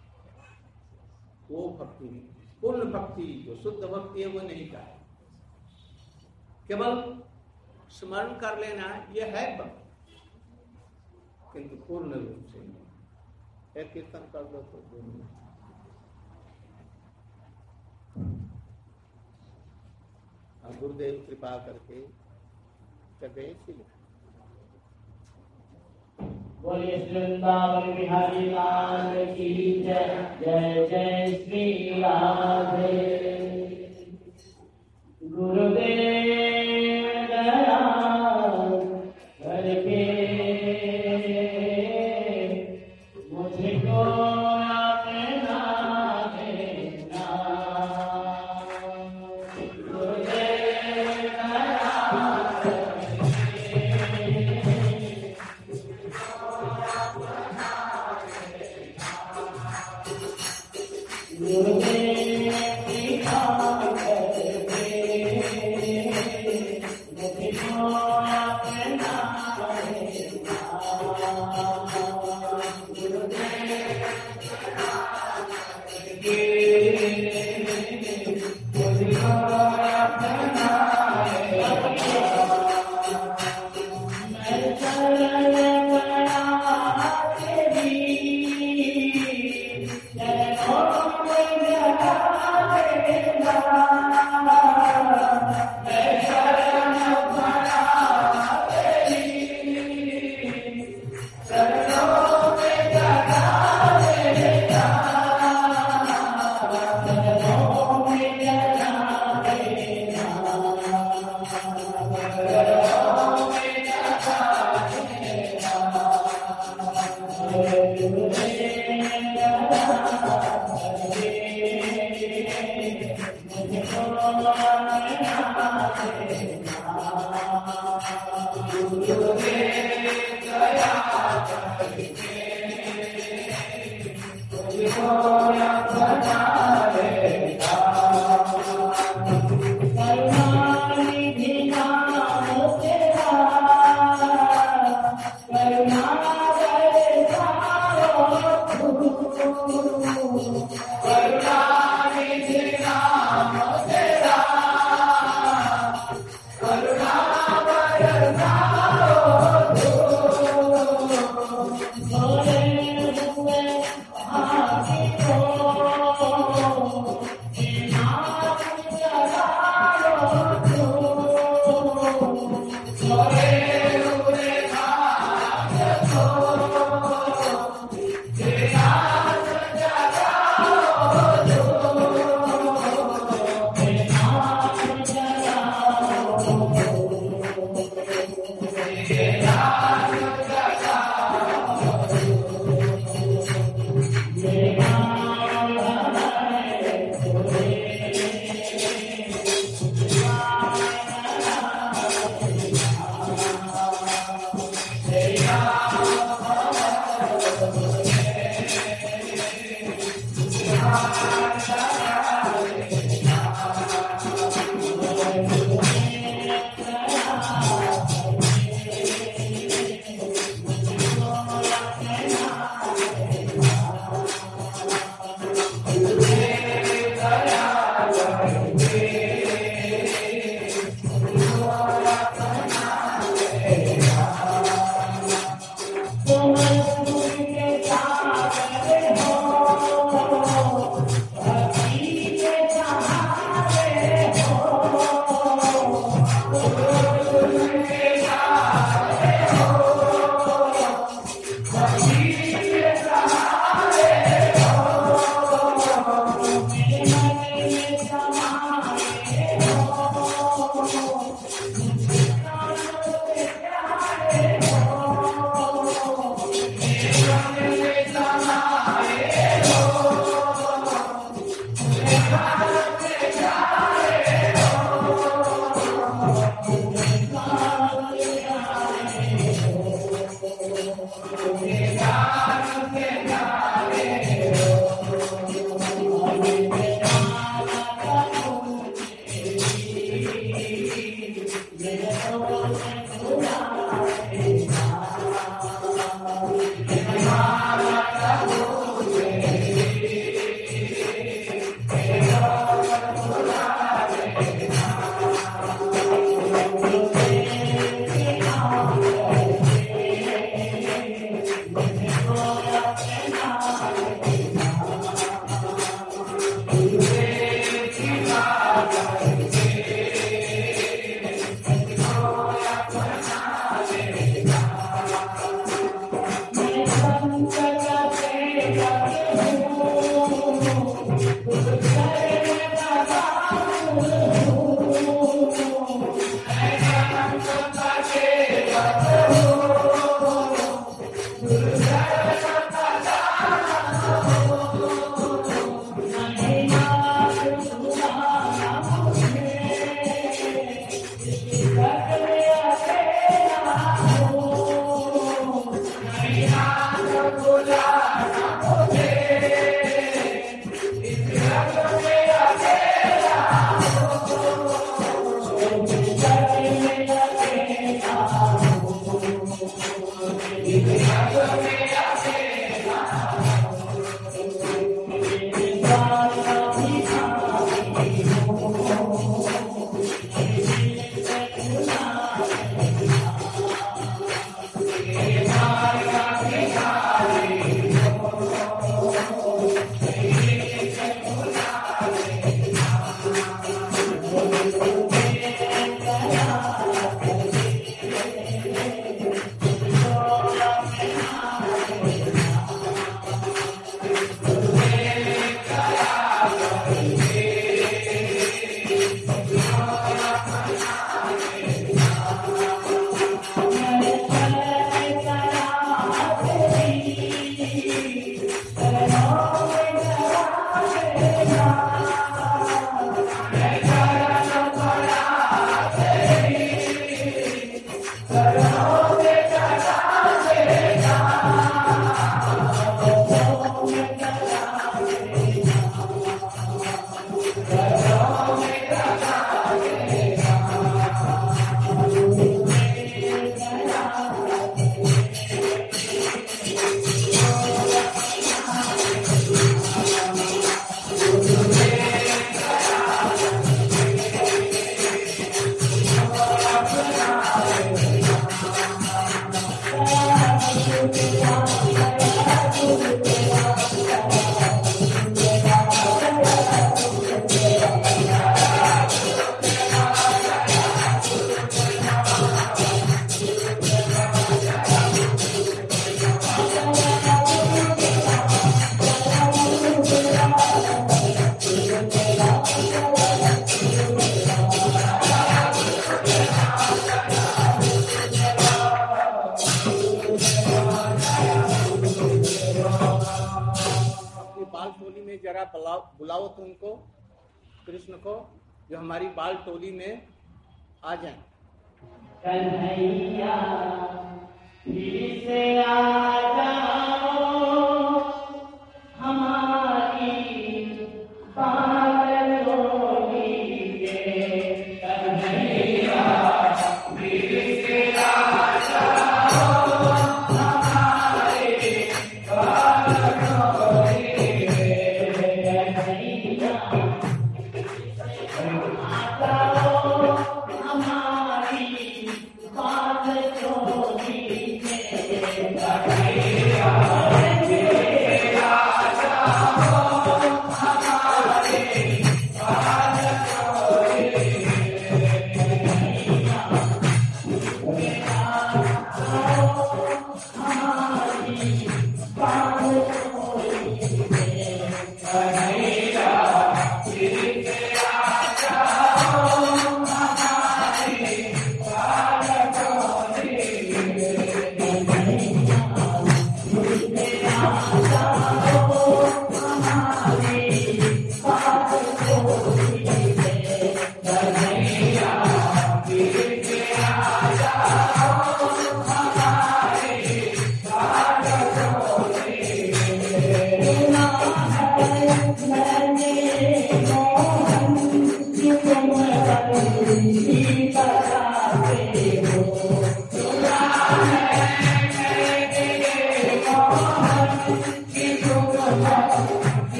[SPEAKER 1] वो भक्ति नहीं, पूर्ण भक्ति जो शुद्ध भक्ति है वो नहीं का, केवल स्मरण कर लेना ये है भक्ति, किंतु पूर्ण रूप से नहीं। एक कीर्तन कर दो तो दो मिनट। गुरुदेव कृपा करके कभी
[SPEAKER 3] बोलिए वृंदावन बिहारी लाल की जय, जय जय श्री राधे। गुरुदेव दया करके मुझको अपना देना, गुरुदेव दया
[SPEAKER 4] Oh
[SPEAKER 1] बुलाओ तुमको कृष्ण को जो हमारी बाल टोली में आ जाए।
[SPEAKER 3] कन्हैया फिर से आ जाओ हमारी बाल टोली के, कन्हैया फिर से आ जाओ हमारी बाल टोली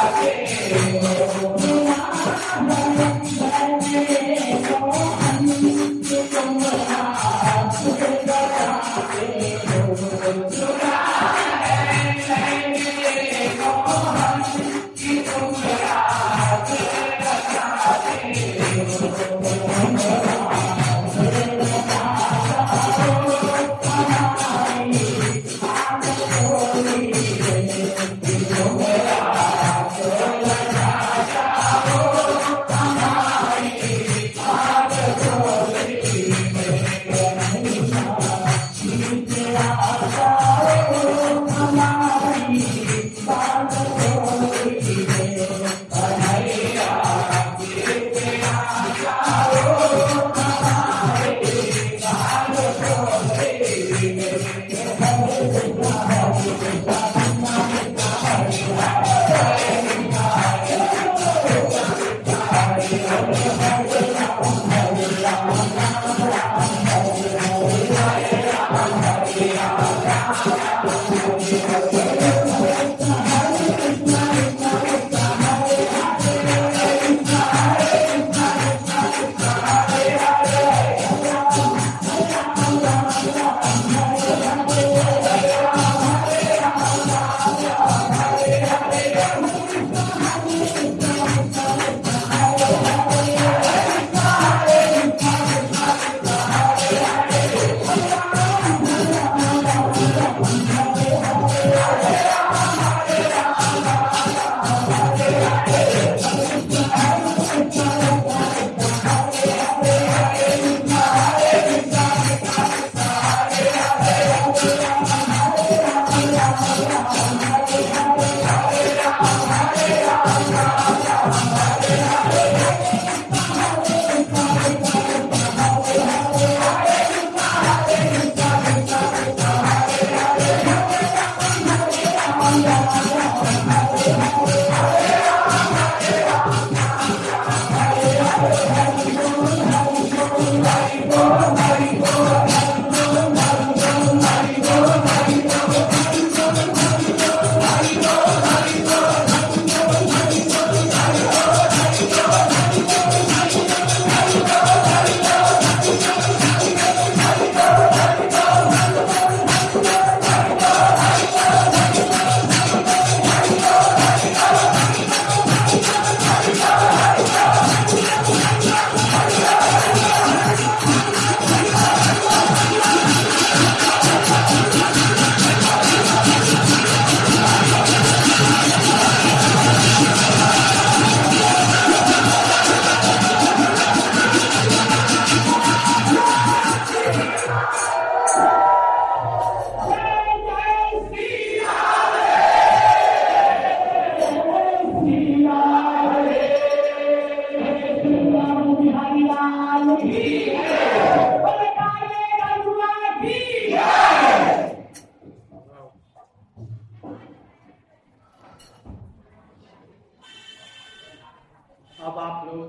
[SPEAKER 1] अब आप लोग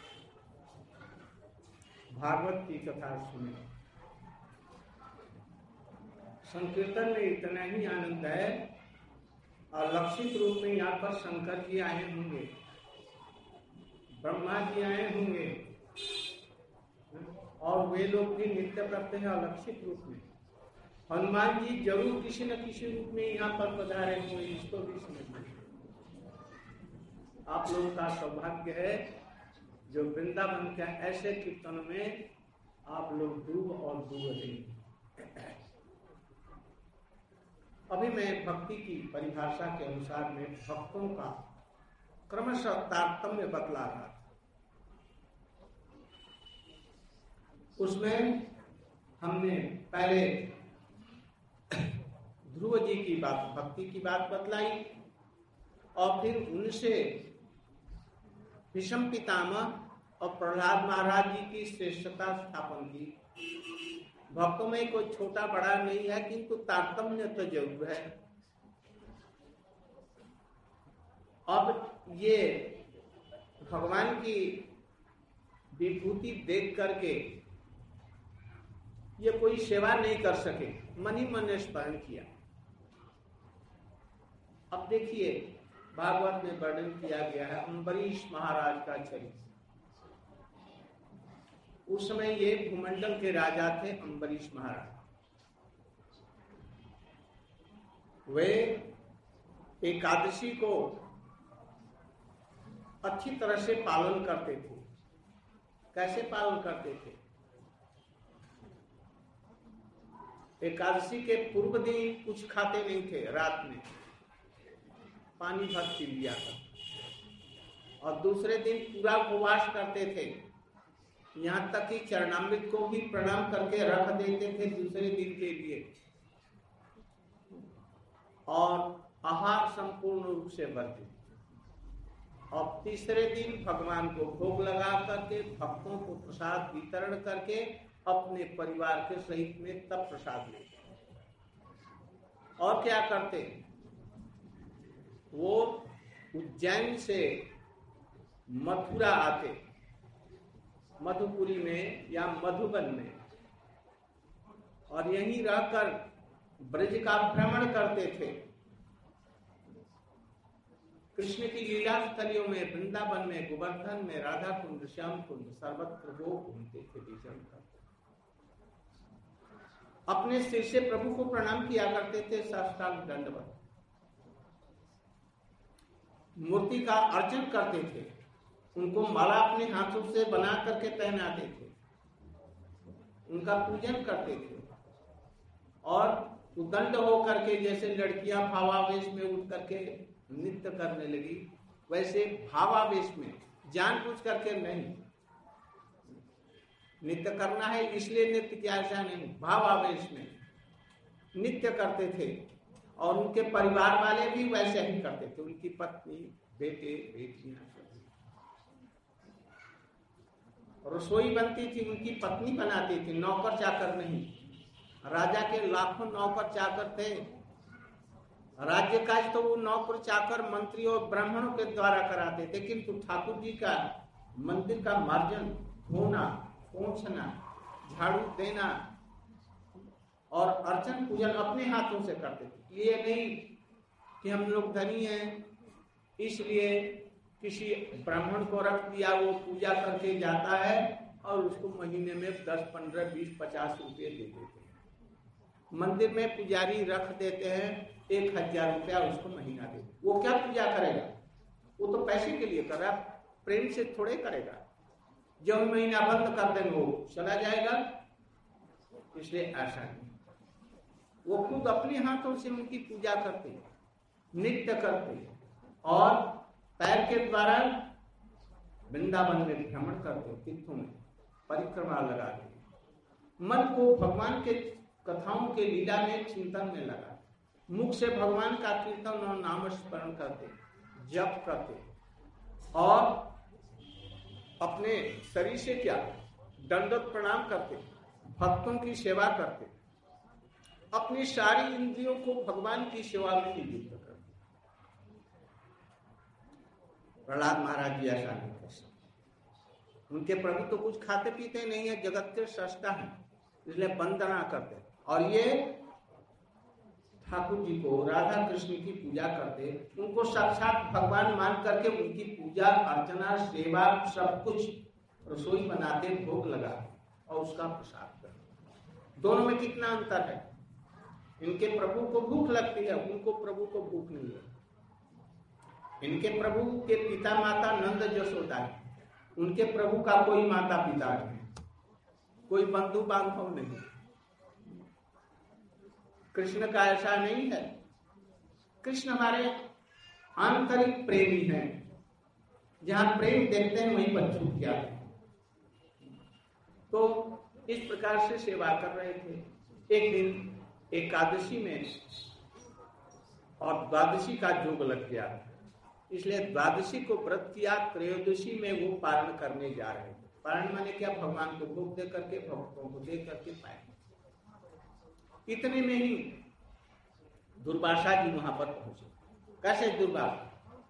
[SPEAKER 1] भागवत की कथा सुने। संकीर्तन में इतना ही आनंद है और लक्षित रूप में यहाँ पर शंकर जी आए होंगे, ब्रह्मा जी आए होंगे और वे लोग भी नृत्य करते हैं अलक्षित रूप में। हनुमान जी जरूर किसी न किसी रूप में यहाँ पर पधारे हुए, इसको भी समझना। आप लोगों का सौभाग्य है जो वृंदावन के ऐसे कीर्तन में आप लोग डूब और डूब रहे। अभी मैं भक्ति की परिभाषा के अनुसार में भक्तों का क्रमशः तारतम्य बतला रहा था। उसमें हमने पहले ध्रुव जी की बात, भक्ति की बात बतलाई और फिर उनसे भीष्म पितामह और प्रहलाद महाराज जी की श्रेष्ठता स्थापन की। भक्तों में कोई छोटा बड़ा नहीं है, किंतु तारतम्य तो जरूर है। अब ये भगवान की विभूति देख करके ये कोई सेवा नहीं कर सके, मन ही मन ने स्मरण किया। अब देखिए भागवत में वर्णन किया गया है अम्बरीश महाराज का चरित्र। उस समय ये भूमंडल के राजा थे अम्बरीश महाराज। वे एकादशी को अच्छी तरह से पालन करते थे। कैसे पालन करते थे? एकादशी के पूर्व दिन कुछ खाते नहीं थे, रात में पानी भर पी लिया था, और दूसरे दिन पूरा उपवास करते थे, यहाँ तक कि चरणामृत को भी प्रणाम करके रख देते थे दूसरे दिन के लिए, और आहार संपूर्ण रूप से बंद। और तीसरे दिन भगवान को भोग लगा करके भक्तों को प्रसाद वितरण करके अपने परिवार के सहित में तब प्रसाद लेते। और क्या करते? वो उज्जैन से मथुरा आते, मधुपुरी में या मधुबन में, और यहीं रहकर ब्रज का भ्रमण करते थे। कृष्ण की लीला स्थलियों में, वृंदावन में, गोवर्धन में, राधा कुंड, श्याम कुंड, सर्वत्र वो घूमते थे, विचरण करते। अपने सिर से प्रभु को प्रणाम किया करते थे, साष्टांग दंडवत। मूर्ति का अर्चन करते थे, उनको माला अपने हाथों से बना करके पहनाते थे, उनका पूजन करते थे। और उदंड होकर के जैसे लड़कियां भावावेश में उठ करके नृत्य करने लगी, वैसे भावावेश में, जानबूझ करके नहीं। नृत्य करना है इसलिए नृत्य किया, ऐसा नहीं, भावावेश में नृत्य करते थे। और उनके परिवार वाले भी वैसे ही करते थे, उनकी पत्नी, बेटे, बेटियां। रसोई बनती थी, उनकी पत्नी बनाती थी, नौकर चाकर नहीं। राजा के लाखों नौकर चाकर थे। राज्य काज तो वो नौकर चाकर मंत्री और ब्राह्मणों के द्वारा कराते थे, किंतु ठाकुर जी का मंदिर का मार्जन, धोना, पोंछना, झाड़ू देना और अर्चन पूजन अपने हाथों से करते थे। ये नहीं कि हम लोग धनी हैं इसलिए किसी ब्राह्मण को रख दिया, वो पूजा करके जाता है और उसको महीने में दस, पंद्रह, बीस, पचास रुपये दे देते हैं। मंदिर में पुजारी रख देते हैं, एक हजार रुपया उसको महीना दे। वो क्या पूजा करेगा? वो तो पैसे के लिए कर रहा, प्रेम से थोड़े करेगा। जब महीना बंद कर देंगे वो चला जाएगा। इसलिए ऐसा नहीं, वो खुद अपने हाथों से उनकी पूजा करते हैं, नृत्य करते हैं, और पैर के द्वारा वृंदावन में भ्रमण करते, तीर्थों में परिक्रमा लगाते, मन को भगवान के कथाओं के लीला में चिंतन में लगा, मुख से भगवान का कीर्तन और नाम स्मरण करते, जप करते, और अपने शरीर से क्या दंडवत प्रणाम करते, भक्तों की सेवा करते, अपनी सारी इंद्रियों को भगवान की सेवा में नियुक्त करते। प्रहलाद महाराज जी ऐसा नहीं कर सकते। उनके प्रभु तो कुछ खाते पीते नहीं है, जगत के सृष्टा है, इसलिए वंदना करते। और ये ठाकुर जी को, राधा कृष्ण की पूजा करते, उनको साक्षात भगवान मान करके उनकी पूजा अर्चना सेवा सब कुछ, रसोई बनाते, भोग लगाते और उसका प्रसाद करते। दोनों में कितना अंतर है? इनके प्रभु को भूख लगती है, उनको प्रभु को भूख नहीं है। इनके प्रभु के पिता माता नंद यशोदा है, उनके प्रभु का कोई माता पिता नहीं, कोई बंधु बांधव नहीं। कृष्ण का ऐसा नहीं है। कृष्ण हमारे आंतरिक प्रेमी हैं, जहां प्रेम देखते हैं वहीं पर छूट जाते हैं। तो इस प्रकार से सेवा कर रहे थे। एक दिन एकादशी में और द्वादशी का योग लग गया, इसलिए द्वादशी को व्रत किया, त्रयोदशी में वो पारण करने जा रहे थे। पारण माने क्या? भगवान को भोग दे करके, भक्तों को दे करके पाए। इतने में ही दुर्वासा जी वहां पर पहुंचे। कैसे दुर्वासा?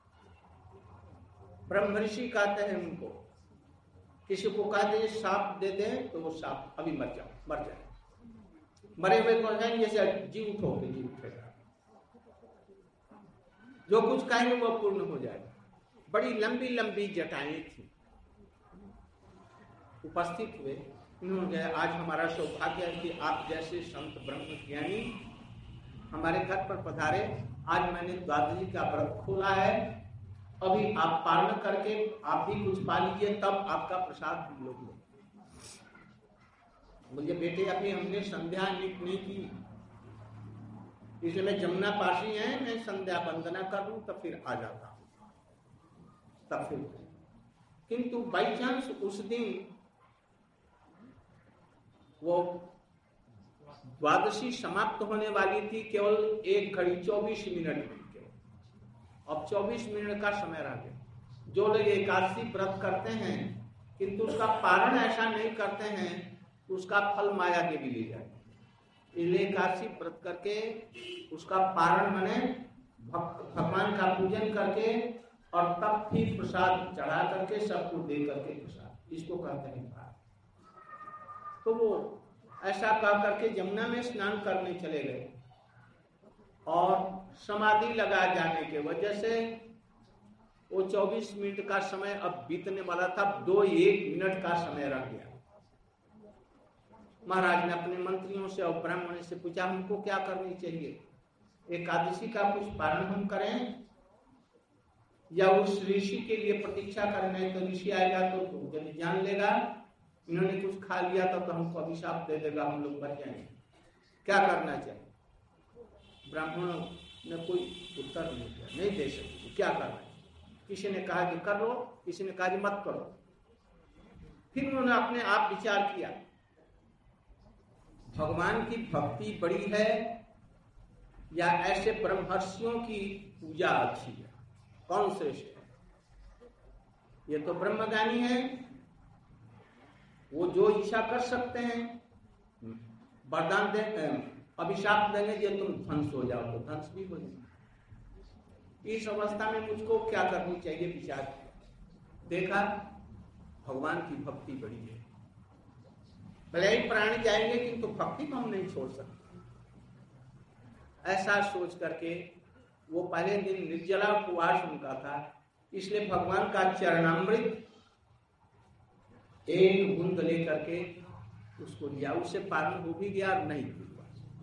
[SPEAKER 1] ब्रह्म ऋषि कहते हैं उनको, किसी को कहा दे सांप दे दे तो वो सांप अभी मर जाओ, मर जाए, मरे हुए को जैसे जी उठो तो जी उठेगा। जो कुछ कहेंगे वो पूर्ण हो जाएगा। बड़ी लंबी लंबी जटाएं थी। उपस्थित हुए, उन्होंने आज हमारा सौभाग्य है कि आप जैसे संत ब्रह्म ज्ञानी हमारे घर पर पधारे। आज मैंने द्वादशी का व्रत खोला है, अभी आप पारण करके आप भी कुछ पा लीजिए, तब आपका प्रसाद हम लोग लें। मुझे बेटे अभी हमने संध्या नहीं की, इसलिए जमुना पासी है, मैं संध्या वंदना कर लूं तब फिर आ जाता हूं, तब फिर। किंतु बाई चांस उस दिन वो द्वादशी समाप्त होने वाली थी, केवल एक घड़ी चौबीस मिनट में, केवल अब चौबीस मिनट का समय रह गया। जो लोग एकादशी व्रत करते हैं किंतु उसका पारण ऐसा नहीं करते हैं, उसका फल माया के भी ले जाए। इसलिए एकादशी व्रत करके उसका पारण माने भगवान का पूजन करके और तब फिर प्रसाद चढ़ा करके सबको दे करके प्रसाद, इसको कहते हैं पारण। तो वो ऐसा कह करके यमुना में स्नान करने चले गए और समाधि लगा जाने के वजह से वो चौबीस मिनट का समय अब बीतने वाला था, दो एक मिनट का समय रह गया। महाराज ने अपने मंत्रियों से और ब्राह्मण से पूछा, हमको क्या करनी चाहिए? एकादशी का कुछ पारण हम करें या उस ऋषि के लिए प्रतीक्षा करना है? तो ऋषि आएगा तो, तो यदि जान लेगा इन्होंने कुछ खा लिया था तो हमको अभिशाप दे देगा, हम लोग बच जाएंगे। क्या करना चाहिए? ब्राह्मणों ने कोई उत्तर नहीं दिया, नहीं दे सकते क्या करना है। किसी ने कहा कि कर लो, किसी ने कहा कि मत करो। फिर उन्होंने अपने आप विचार किया, भगवान की भक्ति बड़ी है या ऐसे ब्रह्मर्षियों की पूजा अच्छी है, कौन श्रेष्ठ है? ये तो ब्रह्मज्ञानी है, वो जो इच्छा कर सकते हैं, वरदान दे, अभिशाप देंगे ये तुम ध्वंस हो जाओ तो ध्वंस भी हो जाए। इस अवस्था में मुझको क्या करनी चाहिए? विचार किया, देखा भगवान की भक्ति बड़ी है, भले ही प्राणी जाएंगे किंतु भक्ति को हम नहीं छोड़ सकते। ऐसा सोच करके वो पहले दिन निर्जला उपवास उनका था, इसलिए भगवान का चरणामृत एक बूंद लेकर के उसको लिया, उससे पारण हो भी गया और नहीं भी हुआ।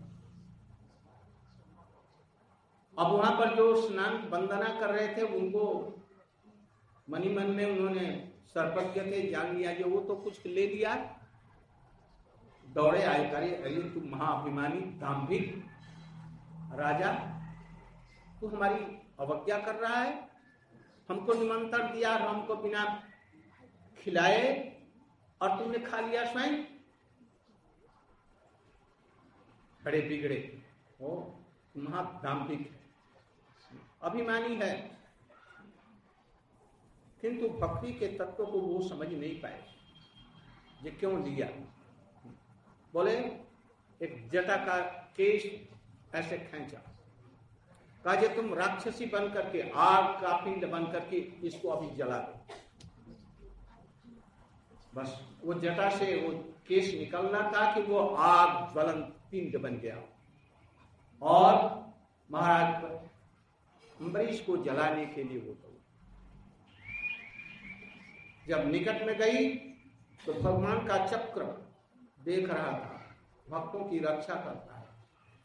[SPEAKER 1] अब वहां पर जो स्नान वंदना कर रहे थे उनको मनी मन में उन्होंने सर्वज्ञ थे, जान लिया जो वो तो कुछ ले लिया, दौड़े आए, करे अरे तू महाअभिमानी दाम्भिक राजा, तू हमारी अवज्ञा कर रहा है, हमको निमंत्रण दिया और हमको बिना खिलाए और तुमने खा लिया स्वयं। बड़े बिगड़े हो, महादाम्भिक अभिमानी है, किंतु भक्ति के तत्व को वो समझ नहीं पाए, ये क्यों लिया। बोले एक जटा का केश ऐसे खींचा, कहा जे तुम राक्षसी बन करके, आग का पिंड बन करके इसको अभी जला दो। बस वो जटा से वो केश निकलना था कि वो आग ज्वलंत पिंड बन गया और महाराज अम्बरीश को जलाने के लिए वो गई। जब निकट में गई तो भगवान का चक्र देख रहा था, भक्तों की रक्षा करता है।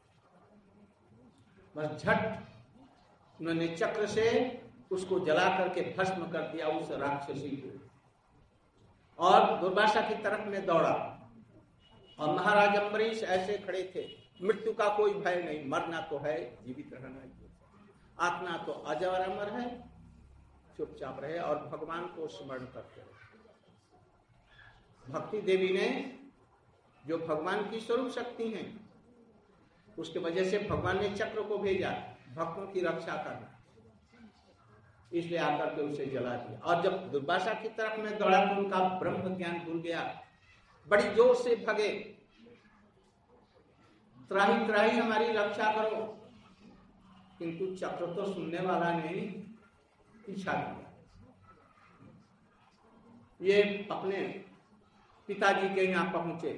[SPEAKER 1] बस झट उन्होंने चक्र से उसको जला करके भस्म कर दिया उस राक्षसी को, और दुर्वासा की तरफ में दौड़ा। और महाराज अम्बरीश ऐसे खड़े थे, मृत्यु का कोई भय नहीं, मरना तो है, जीवित रहना है, आत्मा तो अजर अमर है, चुपचाप रहे और भगवान को स्मरण करते रहे। भक्ति देवी ने जो भगवान की स्वरूप शक्ति है, उसके वजह से भगवान ने चक्र को भेजा भक्तों की रक्षा करना, इसलिए आकर के उसे जला दिया। और जब दुर्वासा की तरफ में दौड़ा तो उनका ब्रह्म ज्ञान भूल गया, बड़ी जोर से भगे, त्राही त्राही हमारी रक्षा करो, किंतु चक्र तो सुनने वाला नहीं, पीछा किया। ये अपने पिताजी के यहाँ पहुंचे,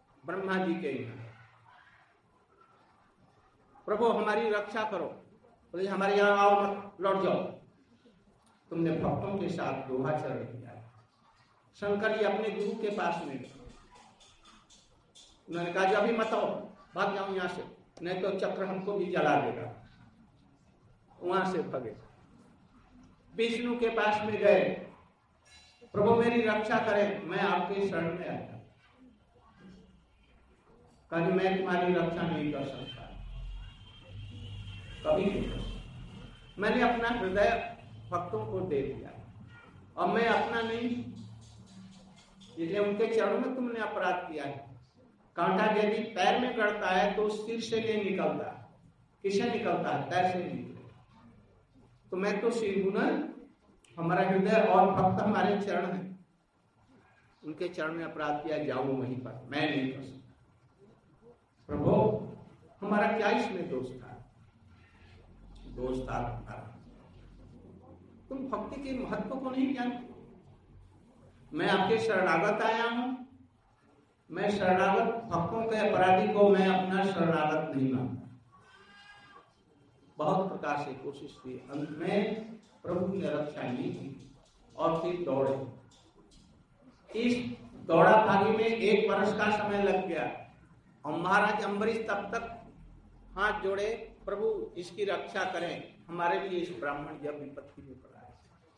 [SPEAKER 1] ब्रह्मा जी के यहाँ, प्रभु हमारी रक्षा करो। बोले हमारे यहाँ आओ मत, लौट जाओ, तुमने भक्तों के साथ दोहाचरण किया। शंकर जी अपने गुरु के पास में गए, उन्होंने कहा अभी मत आओ, भाग जाओ यहाँ से, नहीं तो चक्र हमको भी जला देगा। वहां से भगे, विष्णु के पास में गए, प्रभु मेरी रक्षा करें, मैं आपके शरण में आया, कभी मैं तुम्हारी रक्षा नहीं कर सकता, कभी नहीं कर सकता। मैंने अपना हृदय भक्तों को दे दिया और मैं अपना नहीं, इसलिए उनके चरणों में तुमने अपराध किया है। कांटा यदि पैर में गड़ता है तो सिर से नहीं निकलता, किससे निकलता है? पैर से निकलता। तो मैं तो सिर हूं ना, हमारा हृदय और भक्त हमारे चरण है, उनके चरण में अपराध किया, जाओ वहीं पर, मैं नहीं कर सकता। प्रभु हमारा क्या इसमें दोष था? दोष था तुम्हारा, तुम भक्ति के महत्व को नहीं जानते। मैं आपके शरणागत आया हूं, मैं शरणागत भक्तों के अपराधी को मैं अपना शरणागत नहीं मानता। बहुत प्रकार से कोशिश की, अंत में प्रभु ने रक्षा नहीं की और फिर दौड़े। इस दौड़ा भागी में एक वर्ष का समय लग गया और महाराज अम्बरीश तब तक हाथ जोड़े, प्रभु इसकी रक्षा करें, हमारे लिए इस ब्राह्मण जब विपत्ति में पड़ा है।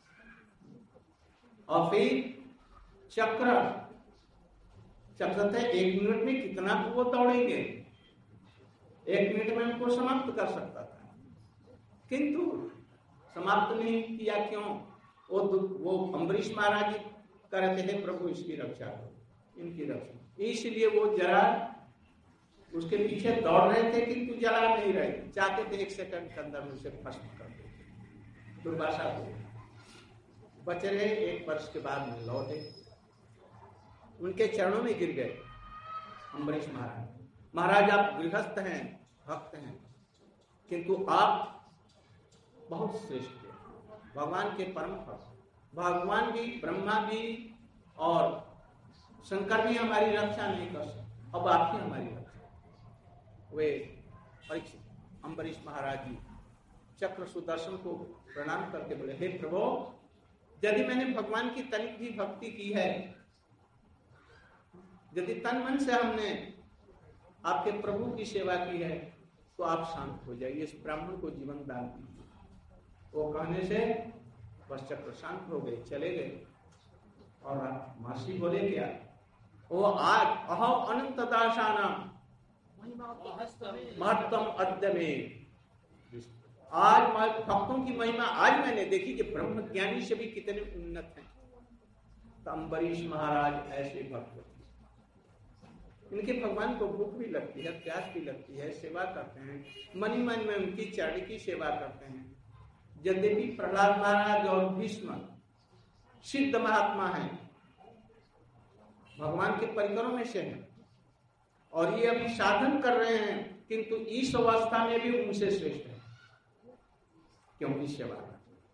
[SPEAKER 1] और फिर चक्र चक्र थे, एक मिनट में कितना वो दौड़ेंगे, एक मिनट में उनको समाप्त कर सकता था, किंतु समाप्त नहीं किया। क्यों? वो वो अम्बरीश महाराज कह रहे थे प्रभु इसकी रक्षा करो, इनकी रक्षा, इसलिए वो जरा उसके पीछे दौड़ रहे थे किंतु जला नहीं रहे, चाहते थे एक सेकंड के अंदर उसे भस्म कर देते। दुर्भाषा हो बचे रहे, एक वर्ष के बाद में लौटे, उनके चरणों में गिर गए अम्बरीश महाराज। महाराज आप गृहस्थ हैं, भक्त हैं, किंतु आप बहुत श्रेष्ठ है, भगवान के परम भक्त, भगवान भी, ब्रह्मा भी और शंकर भी हमारी रक्षा नहीं कर सकते, अब आप ही हमारी रक्षा। वे परीक्षित अम्बरीश महाराज जी चक्र सुदर्शन को प्रणाम करके बोले, हे प्रभु, यदि मैंने भगवान की तनिक भी भक्ति की है, यदि तन मन से हमने आपके प्रभु की सेवा की है, तो आप शांत हो जाइए, इस ब्राह्मण को जीवन दान दीजिए। वो कहने से बस चक्र शांत हो गए, चले गए। और महर्षि बोले क्या? वो आज अहो अनंत दासानाम महत्तम अद्य में, आज भक्तों की महिमा आज मैंने देखी कि ब्रह्म ज्ञानी से भी कितने उन्नत हैं। तो अम्बरीश महाराज ऐसे भक्त, इनके भगवान को भूख भी लगती है, प्यास भी लगती है, सेवा करते हैं, मनी मन में उनकी चरण की सेवा करते हैं। यद्यपि प्रहलाद महाराज और भीष्म सिद्ध महात्मा हैं, भगवान के परिकरों में से हैं, और ये अभी साधन कर रहे हैं, किंतु इस अवस्था में भी उनसे श्रेष्ठ है, क्योंकि सेवा करते हैं,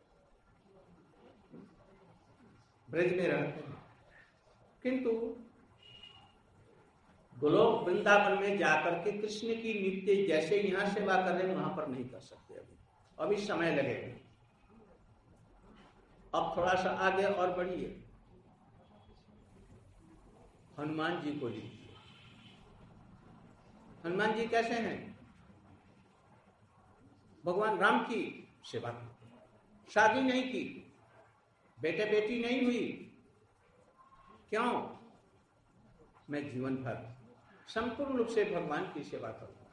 [SPEAKER 1] ब्रज में रहते हैं। किंतु गोलोक वृंदावन में जाकर के कृष्ण की नित्य जैसे यहाँ सेवा कर रहे हैं, वहां पर नहीं कर सकते। अभी अभी समय लगेगा, अब थोड़ा सा आगे और बढ़िए। हनुमान जी को लीजिए, हनुमान जी कैसे हैं? भगवान राम की सेवा करते हैं, शादी नहीं की, बेटे बेटी नहीं हुई, क्यों? मैं जीवन भर संपूर्ण रूप से भगवान की सेवा करूंगा।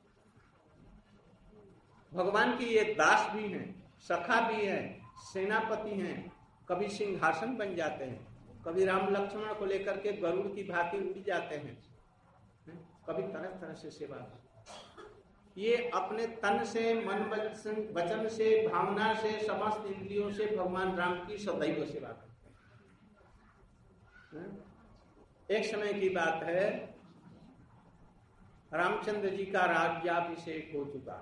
[SPEAKER 1] भगवान की ये दास भी हैं, सखा भी हैं, सेनापति हैं, कभी सिंहासन बन जाते हैं, कभी राम लक्ष्मण को लेकर के गरुड़ की भांति उड़ जाते हैं, कभी तरह तरह से सेवा। ये अपने तन से, मन वचन से, भावना से, समस्त इंद्रियों से भगवान राम की सदैव सेवा करते हैं। एक समय की बात है, रामचंद्र जी का राज्याभिषेक हो चुका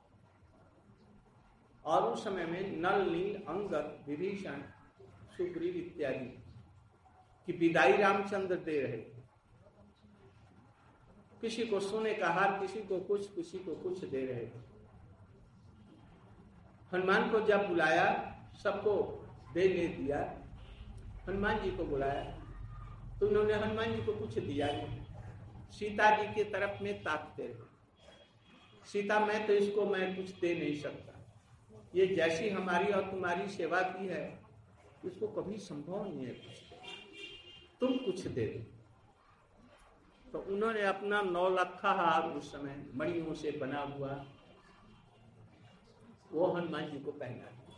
[SPEAKER 1] और उस समय में नल, नील, अंगद, विभीषण, सुग्रीव इत्यादि की विदाई रामचंद्र दे रहे थे। किसी को सोने का हार, किसी को कुछ, किसी को कुछ दे रहे थे। हनुमान को जब बुलाया, सबको दे ले दिया, हनुमान जी को बुलाया तो उन्होंने हनुमान जी को कुछ दिया नहीं। सीता जी की तरफ में ताकते रहे, सीता मैं तो इसको मैं कुछ दे नहीं सकता, ये जैसी हमारी और तुम्हारी सेवा की है इसको कभी संभव नहीं है कुछ दे, तुम कुछ दे दो। तो उन्होंने अपना नौ लखा हार उस समय मणियों से बना हुआ वो हनुमान जी को पहना दिया।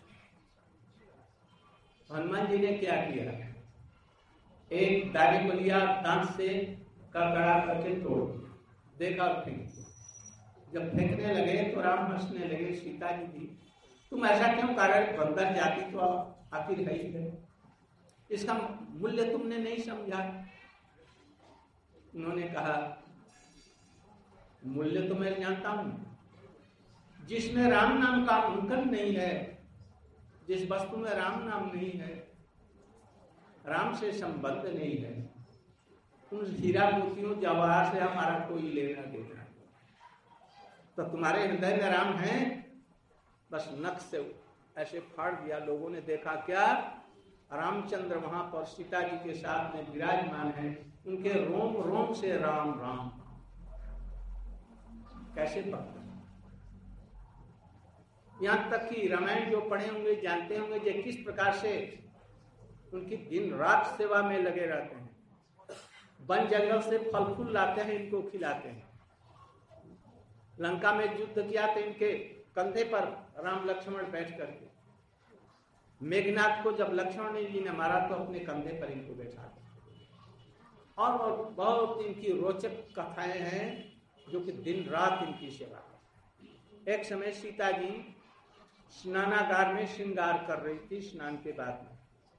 [SPEAKER 1] हनुमान जी ने क्या किया, एक दाने को लिया, दांत से कड़कड़ा करके तोड़ दिया, देखा और फेंक दिया। जब फेंकने लगे तो राम हंसने लगे, सीता जी थी, तुम ऐसा क्यों कर रहे, बंदर जाति तो आखिर है ही है, इसका मूल्य तुमने नहीं समझा। उन्होंने कहा मूल्य तो मैं जानता हूं, जिसमें राम नाम का अंकन नहीं है, जिस वस्तु में राम नाम नहीं है, राम से संबंध नहीं है, उन हीरा मोतियों जवाहर से हमारा कोई लेना देना। तो तुम्हारे हृदय में राम है, बस नख से ऐसे फाड़ दिया। लोगों ने देखा क्या, रामचंद्र वहां पर सीता जी के साथ में विराजमान है, उनके रोम रोम से राम राम। कैसे पकड़ा, यहां तक कि रामायण जो पढ़े होंगे जानते होंगे जो किस प्रकार से उनकी दिन रात सेवा में लगे रहते हैं, वन जंगल से फल फूल लाते हैं, इनको खिलाते हैं। लंका में युद्ध किया तो इनके कंधे पर राम लक्ष्मण बैठ करके, मेघनाथ को जब लक्ष्मण जी ने मारा तो अपने कंधे पर इनको बैठा दिया। और, और बहुत इनकी रोचक कथाएं हैं जो कि दिन रात इनकी सेवा करती। एक समय सीता जी स्नानागार में श्रृंगार कर रही थी, स्नान के बाद में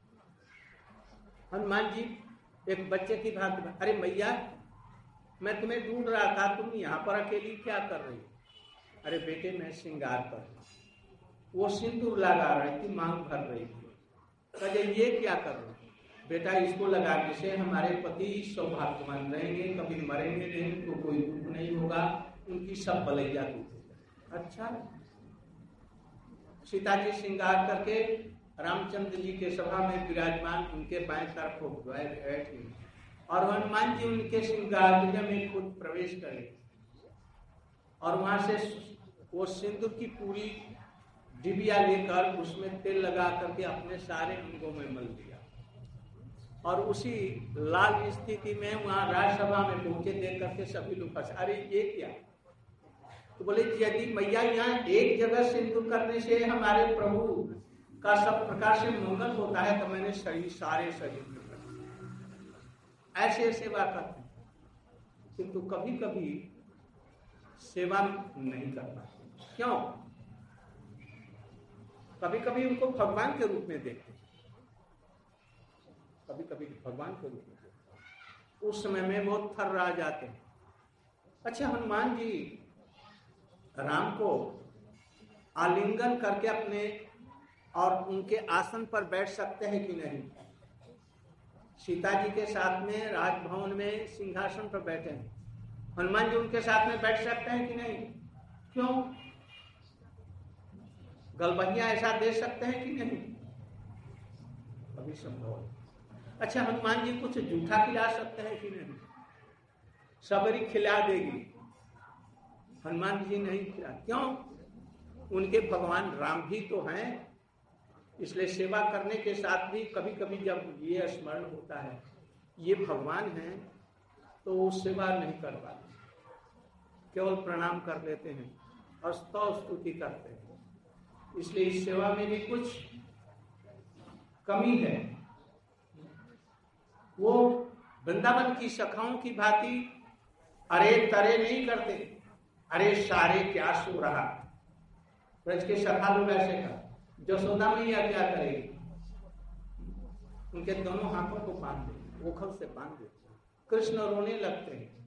[SPEAKER 1] हनुमान जी एक बच्चे की भांति, अरे मैया मैं तुम्हें ढूंढ रहा था, तुम यहाँ पर अकेली क्या कर रही? अरे बेटे मैं श्रृंगार कर रही, वो सिंदूर लगा रही थी, मांग भर रही थी। कहे ये क्या कर रही? बेटा इसको लगाने से हमारे पति सौभाग्यवान रहेंगे, कभी मरेंगे नहीं, तो कोई दुख नहीं होगा, उनकी सब बलैया दूर। अच्छा, सीता जी श्रृंगार करके रामचंद्र जी के सभा में विराजमान, उनके बाएं तरफ बैठे और हनुमान जी उनके श्रृंगार में खुद प्रवेश करे और वहां से वो सिंदूर की पूरी डिबिया लेकर उसमें तेल लगा करके अपने सारे अंगों में मल दिया। और उसी लाल स्थिति में वहां राज्यसभा में पहुंचे, देख करके सभी लोग हंस, अरे ये क्या? तो बोले यदि मैया यहाँ एक जगह सिंदूर करने से हमारे प्रभु का सब प्रकार से मंगल होता है, तो मैंने शरीर सारे शरीर में कर ऐसे सेवा करते हैं, किंतु कभी कभी सेवा नहीं कर पाते। क्यों? कभी कभी उनको भगवान के रूप में देखते, कभी कभी भगवान के रूप में देखते, उस समय में वो थर्रा जाते हैं। अच्छा, हनुमान जी राम को आलिंगन करके अपने और उनके आसन पर बैठ सकते हैं कि नहीं? सीता जी के साथ में राजभवन में सिंहासन पर बैठे हैं, हनुमान जी उनके साथ में बैठ सकते हैं कि नहीं? क्यों? गलबहिया ऐसा दे सकते हैं कि नहीं? अभी संभव है। अच्छा, हनुमान जी कुछ जूठा खिला सकते हैं कि नहीं? सबरी खिला देगी, हनुमान जी नहीं खिला। क्यों? उनके भगवान राम भी तो हैं, इसलिए सेवा करने के साथ भी कभी कभी जब ये स्मरण होता है ये भगवान हैं, तो वो सेवा नहीं कर पाते, केवल प्रणाम कर लेते हैं और स्तव स्तुति करते हैं। इसलिए इस सेवा में भी कुछ कमी है। वो वृंदावन की सखाओं की भांति अरे तरे नहीं करते, अरे सारे क्या सो रहा। ब्रज के सखा लोग ऐसे कर, यशोदा मैया क्या करेगी? उनके दोनों हाथों को बांध दे, ओखल से बांध दे, कृष्ण रोने लगते हैं।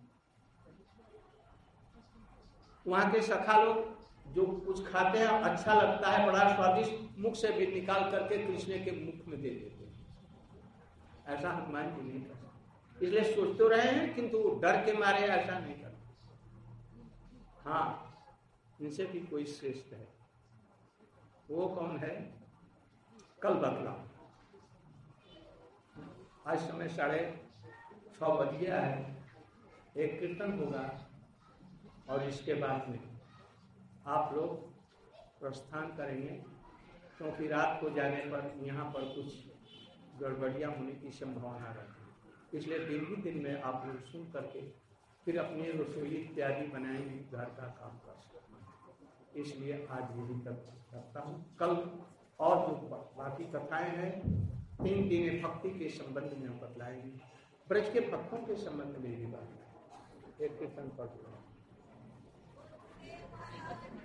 [SPEAKER 1] वहां के सखा लोग जो कुछ खाते हैं अच्छा लगता है, बड़ा स्वादिष्ट, मुख से भी निकाल करके कृष्ण के मुख में दे देते हैं। ऐसा हनुमान जी नहीं करते, इसलिए सोच तो रहे हैं किंतु डर के मारे ऐसा नहीं करते। हाँ, इनसे भी कोई श्रेष्ठ है। वो कौन है? कल बतला। आज समय साढ़े छः बज गया है, एक कीर्तन होगा और इसके बाद में आप लोग प्रस्थान करेंगे, क्योंकि रात को जाने पर यहाँ पर कुछ गड़बड़ियाँ होने की संभावना रहती है। इसलिए दिन ही दिन में आप लोग सुन करके फिर अपनी रसोई इत्यादि बनाएंगे, घर का काम कर सकते। इसलिए आज यही तक रखता हूँ। कल और जो बाकी कथाएं हैं तीन दिन भक्ति के संबंध में हम बतलाएंगे, ब्रज के भक्तों के संबंध में भी बात एक कीर्तन पढ़